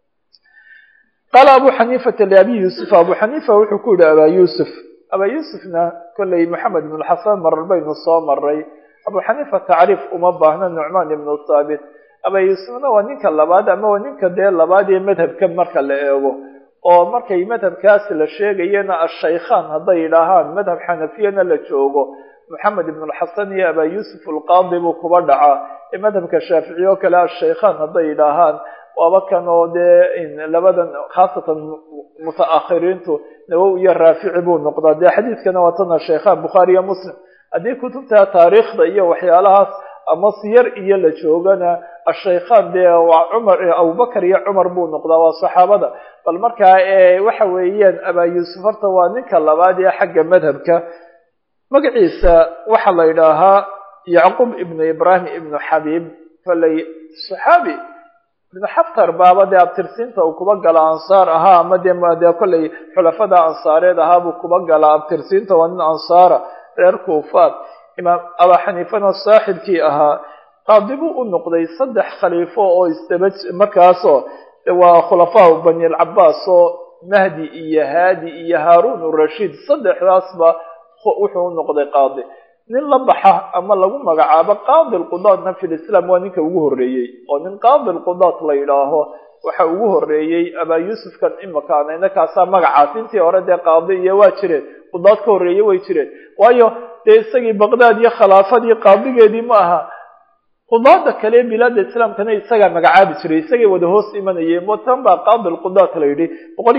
qaala abu xaniifata liabi yuusuf abu xaniifa wuxuu ku yihi abaa yuusuf abaa yuusufna kolley maxamed ibnu xasan marar baynu soo maray abu xaniifa tacriif uma baahna nucmaan ibnu thaabit abaa yuusufna waa ninka labaad ama waa ninka dee labaad ee madhabka marka la eego oo markay madhabkaasi la sheegayana ashaykhaan hadday yidhaahaan madhab xanafiyana la joogo maxamed ibn alxasan iyo abaa yuusuf alqaadi buu kuba dhacaa ee madhabka shaafici oo kale ashaykhaan hadday yidhaahaan waaba kan oo dee labadan khaasatan mutaakhiriintu nawowi iyo raafici buu noqdaa dee xadiidkana waa tan ashaykhaan bukhaari iyo muslim haddii kutubta taariikhda iyo waxyaalahaas ama siyar iyo la joogana ashaykhaan dee waa cumar abubakar iyo cumar buu noqdaa waa saxaabada bal markaa waxa weeyaan abaa yuusuf horta waa ninka labaad ee xagga madhabka magaciisa waxaa la yidhaahaa yacquub ibnu ibrahim ibnu xabiib koley saxaabi ibnu xaftar baaba dee abtirsiinta uu kuba gala ansaar ahaa ama dee kolley xulafada ansaareed ahaa buu kuba galaa abtirsiinta waa nin ansaara reer kuufaad imaam abaa xaniifana saaxibkii ahaa qaadi buu u noqday 3 khaliifo oo isdaba markaasoo waa khulafaa bani alcabaas oo mahdi iyo haadi iyo haaruun urashiid 3daasba wuxuu u noqday qaadi nin la baxa ama lagu magacaabo qaadi alqudaatna fi lislaam waa ninka ugu horreeyey oo nin qaadi alqudaat la yidhaaho waxa ugu horreeyey abaa yuusufkan imakaanayna kaasaa magacaas intii hore dee qaadi iyo waa jireen qudaad ka horreeye way jireen waayo dee isagii baqdaad iyo khilaafadii qaadigeedii ma aha qudaada kale bilaada islaamkana isagaa magacaabi jiray isagay wada hoos imanayeen watan baa qaadi alqudaat la yidhi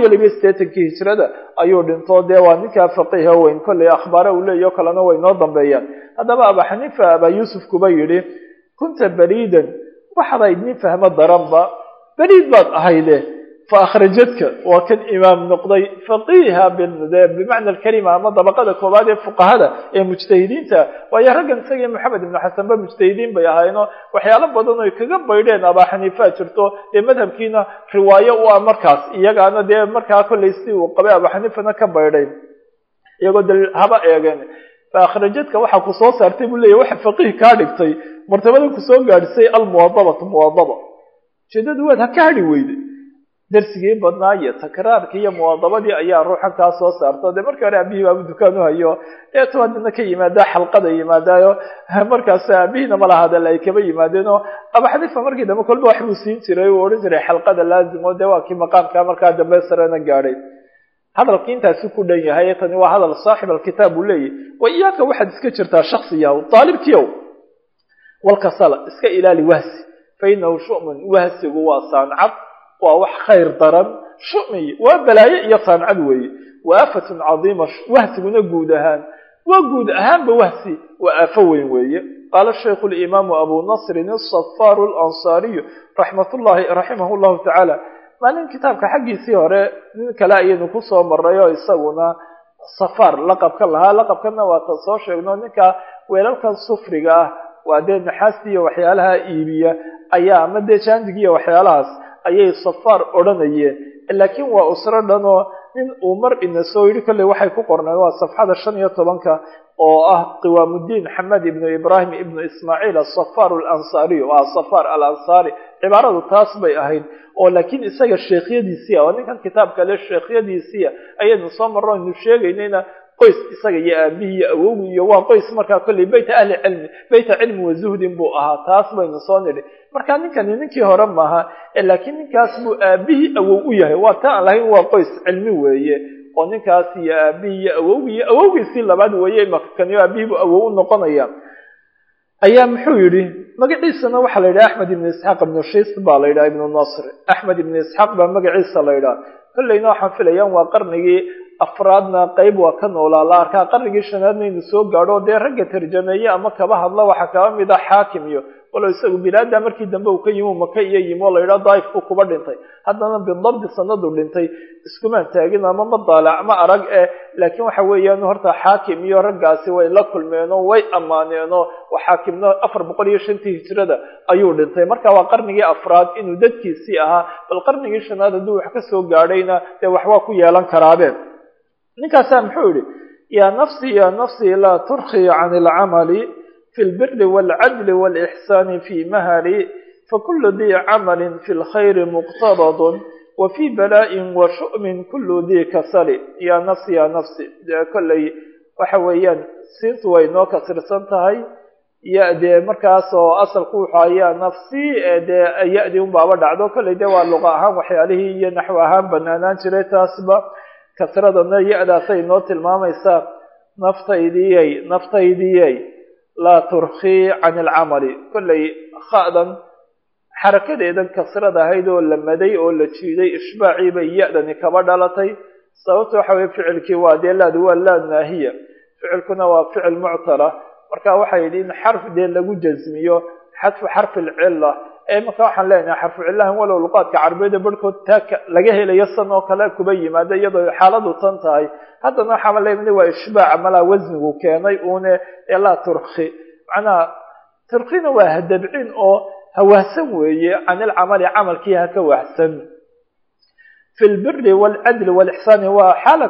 182 hijrada ayuu dhinto dee waa ninkaa faqiiha weyn kolley akhbaare uu leeyaho kalena way noo dambeeyaan haddaba abaa xaniifa abaa yuusuf kuba yidhi kunta bariidan waxaadayd nin fahmo daranba bariid baad ahayde فأخرجتك وكان إمام نقضي فقيها بمعنى الكلمة أما طبقة كوبادة فقهاء مجتهدين ويا رجل سيد محمد بن حسن مجتهدين بيهاينه وحيالا بدنه يكجب بيدين أبا حنيفة شرطه مذهب كينا رواية ومركز يجعنا ده مركز كل يستوي وقبل أبا حنيفة نكب بيدين يقول هبا يجاني فأخرجتك واحد قصاص أرتب لي واحد فقيه كاركتي مرتبة قصاص قال سي المواظبة شدد وده كاري ويد درسigii badnaa iyo takraarkii iyo muwaadabadii ayaa ruuxan ka soo saarto de markaa abihi baa dukaanu hayo ee toodna ka yimaada xalqada yimaadayo markaas abihiina ma laha hadal ay kaba yimaadeen oo aba xadifa markii dambe kolba wax uu siin jiray oo oran jiray xalqada laazimo de waa ki maqaamka markaa dambe sarana gaaray hadalkii intaas ku dhan yahay tan waa hadal saaxib alkitaab uu leeyahay way iyaka waxad iska jirtaa shakhsiyaha talibkiyo walka sala iska ilaali wahsi fa innahu shu'mun wahsigu waa sancad ووح خير ضرب شؤمي وبلايا يصان عدوي وآفة عظيمة وهسنا جودهان وجود أهم بوهسي وآفوين وي قال الشيخ الإمام أبو نصر الصفار الأنصاري رحمه الله تعالى ما لن كتابك حقي سيارة كلا ينقص مرة يسونا صفار لقب كلها لقب كنا وتصاش إنك ولك الصفرقة وعدين نحاسي وحيالها إيبية أيام مدة شاندقية وحيالها ayay safaar oranayeen laakiin waa usra dhano in umar ina soo yiri kale waxay ku qornay waa safxada 15 oo ah qiwaamuddin Ahmad ibn Ibrahim ibn Ismail as-Saffar al-Ansari wa as-Saffar al-Ansari cibaaradu taas bay ahayd oo laakiin isaga sheekhyadiisa oo ninkan kitaabka leh sheekhyadiisa ayaynu soo marro inuu sheegaynayna qoys isaga iyo aabihi awowgu iyo waa qoys markaa kulli bayt ahli cilmi bayt cilmi wa zuhdin buu ahaa taas baynu soo nidhi marka ninkii hore maaha laakiin ninkaas buu aabihi awow u yahay waa taan lahayn waa qoys cilmi weeye oo ninkaas iyo aabihi awowgiisii labaad weeye makaniyo aabihi buu awow u noqonaya ayaa muxuu yidhi magaciisana waxaa la yidhaha axmed ibn isxaaq ibn shiis baa la yidhaha ibn nasr axmed ibn isxaaq baa magaciisa la yidhaha kollayna waxaan filayaan waa qarnigii afraadna qayb waa ka noolaa la arkaa qarnigii shanaadna inuu soo gaadho dee ragga tarjameeye ama kaba hadla waxaa kaba mid ah xaakim iyo walow isagu bilaada markii dambe uu ka yimi maka iyo yimi oo la yidhaha daa'if buu kuba dhintay haddana bidabdi sanadu dhintay iskumaan taagin ama ma daalac ma arag laakiin waxa weeyaan horta xaakim iyo raggaasi way la kulmeenoo way ammaaneenoo xaakimna 405 hijrada ayuu dhintay marka waa qarnigii afraad inuu dadkiisii ahaa bal qarnigii shanaad hadduu wax ka soo gaadhayna dee wax waa ku yeelan karaabeen ninkaasaa muxuu yidhi yaa nafsi laa turkhi can alcamali في البر والعدل والإحسان في مهري فكل ذي عمل في الخير مقتضض وفي بلاء وشؤم كل ذي كسل يا نفسي كل وحويان سنت وينو كسرسنتهي يأدي مركز أصل قوحا يا نفسي يأدي بابا دعدو كل ذي واللغة وحياله نحوها بنانان شريت أسبا كسرنا يأدى سينوت الماميسا نفتيديي لا ترخي عن العمل كل خاضا حركة إذا كسرت هيدو لمدي أو لتشيدي إشباعي بيأذن كبردالتي صوت حوي فعل كوادي لا دول لا ناهية فعل كنا وفعل معترة مركا وحيدين حرف دين لغو جزميو حذف حرف العلة أي مكاحا لنا حرف العلة ولو لقات كعربية بركو تاك لقاه ليصن وكلا كبي ماذا يضع حالة تنتهي هذا ما حمل لي وإشباع ملا وزن وكاني أونه لا ترخي معنا ترخينا وهدبعين أو هواسن وي عن العمل عمل كيها كوحسن في البر والعدل والإحسان وحال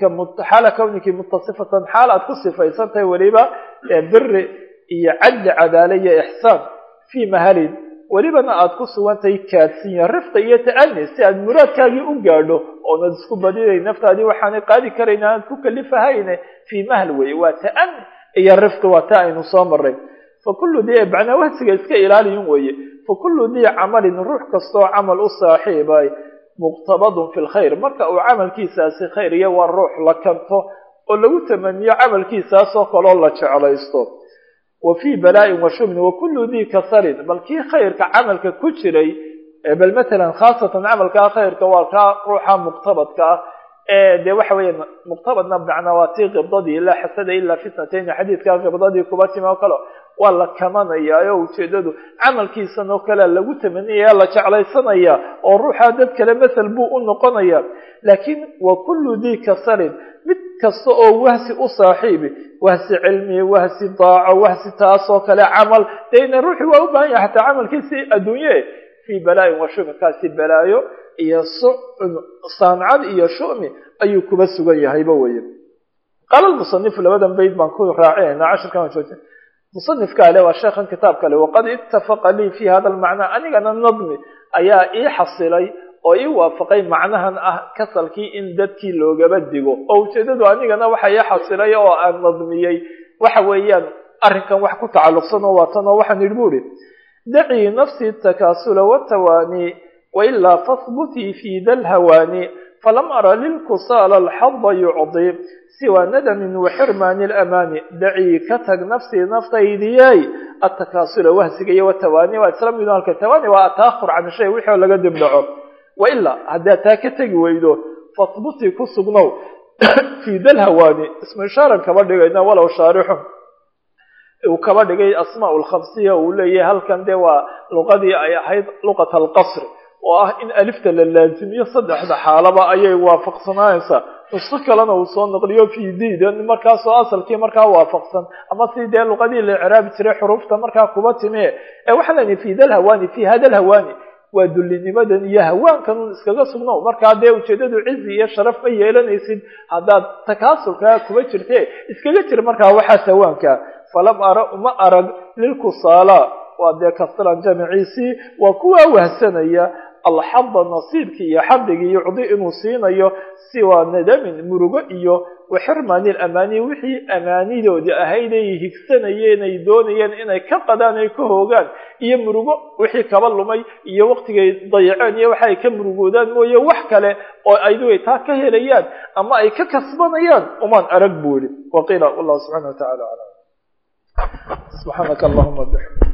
كونك متصفة حالة تصفة يسنتي وليبا بر عدل عدالية إحسان في مهالين وليبا أتقص وانتي كاتسين رفت يتأني سياد مراد كاقي أقارنه ونسكو بديني نفتا دي وحاني قادي كرينا كوكاليفة هاينة في مهلوي وتأني رفت وتأني نصامرين فكل دي بعنا وهسك اسك إلالي ينوي فكل دي عمل نروح كستو عمل أصاحباي مقتبض في الخير مركا أو عمل كيساسي خير يوى الروح لكنته ولو تمني عمل كيساسي قال الله تعالى يستوب وفي بلاء وشؤم وكل ذي كسر بل كي خير كعملك كشري بل مثلا خاصة عملك خير كوالك روحا مقتبض دي وحوين مقتبض نبدأ عن واتيق بضدي إلا حسد إلا فتنتين حديث كاغ بضدي كباتي ما وكلا والله كمان يا وشددو عمل كيسان وكلا لو تمني يلا تعالى سنيا والروح هذا كلام مثل بو النقنيا لكن وكل ذي كسر متكسو وهسي أصاحبي وهسي علمي وهسي ضاعة وهسي تاسو كلا عمل دين روحي وأبايا حتى عمل كيسي الدنيا في بلاء وشؤم كاسي بلايو إيا صانعاد إيا شؤمي أيوكو بس ويا هيبوي قال المصنف لبدا بيت بانكون راعينا 10 كمان شوية مصنف قال والشيخ كتاب قال وقد اتفق لي في هذا المعنى أني أنا النظمي أيا إيه حصلي oo ii waafaqay macnahan ah kasalkii in dadkii looga badigo oo ujeedadu anigana waxa ay xasilay oo aan nadmiyay waxa weeyaan arrinkan wax ku tacalluqsan oo waatan oo waxaan idbuuri daci nafsi takasula wa tawani wa illa fathbuti fi dal hawani falam ara lil kusala al hadd yu'di siwa nadam wa hirman al amani daci katag nafsi naftaydiyay التكاسل وهسية وتواني واسلام يدون الكتواني واتاخر عن شيء وحي لغا دبدعو وإلا هذا تاكتك ويدو فاطبطي كسقنو في ذا الهواني اسم إشارة كما دقينا ولو شارحهم وكما دقي أسماء الخمسية ولي هل كان دوا لغدي أي لغة القصر وإن ألفت للازم يصدح ذا حالبا أي وافق صنايسا نصك لنا وصول نقليو في دي لأن مركز أصل كي مركز وافقصا أما سيدي اللغدي الإعراب تري حروفتا مركز كبات ميه وحلني في ذا الهواني في هذا الهواني ودلنimada iyo hawaan iskaga sugno marka hadee ujeedadu cizi iyo sharaf ay yeelanaysid hadaad takaasulka kuma jirtay iskaga jir marka waxa sawaanka falam ara uma arag lil kusala wada kasran jamiisi wa kuwa wahsanaya الحظ نصيبك يا حظك يعطي إنه صينيو سوى ندم مرقو إيو وحرمان الأماني وحي أماني دو دي أهيدي هكسانيين يدونيين إنا كقدان يكوهوغان إيا مرقو وحي كبالو مي إيا وقتك ضيعان إيا وحي كمرقودان وإيا وحكالي أيدوي تاكهيليان أما أي ككسبانيان ومان أرقبولي وقيل الله سبحانه وتعالى سبحانك اللهم بحمد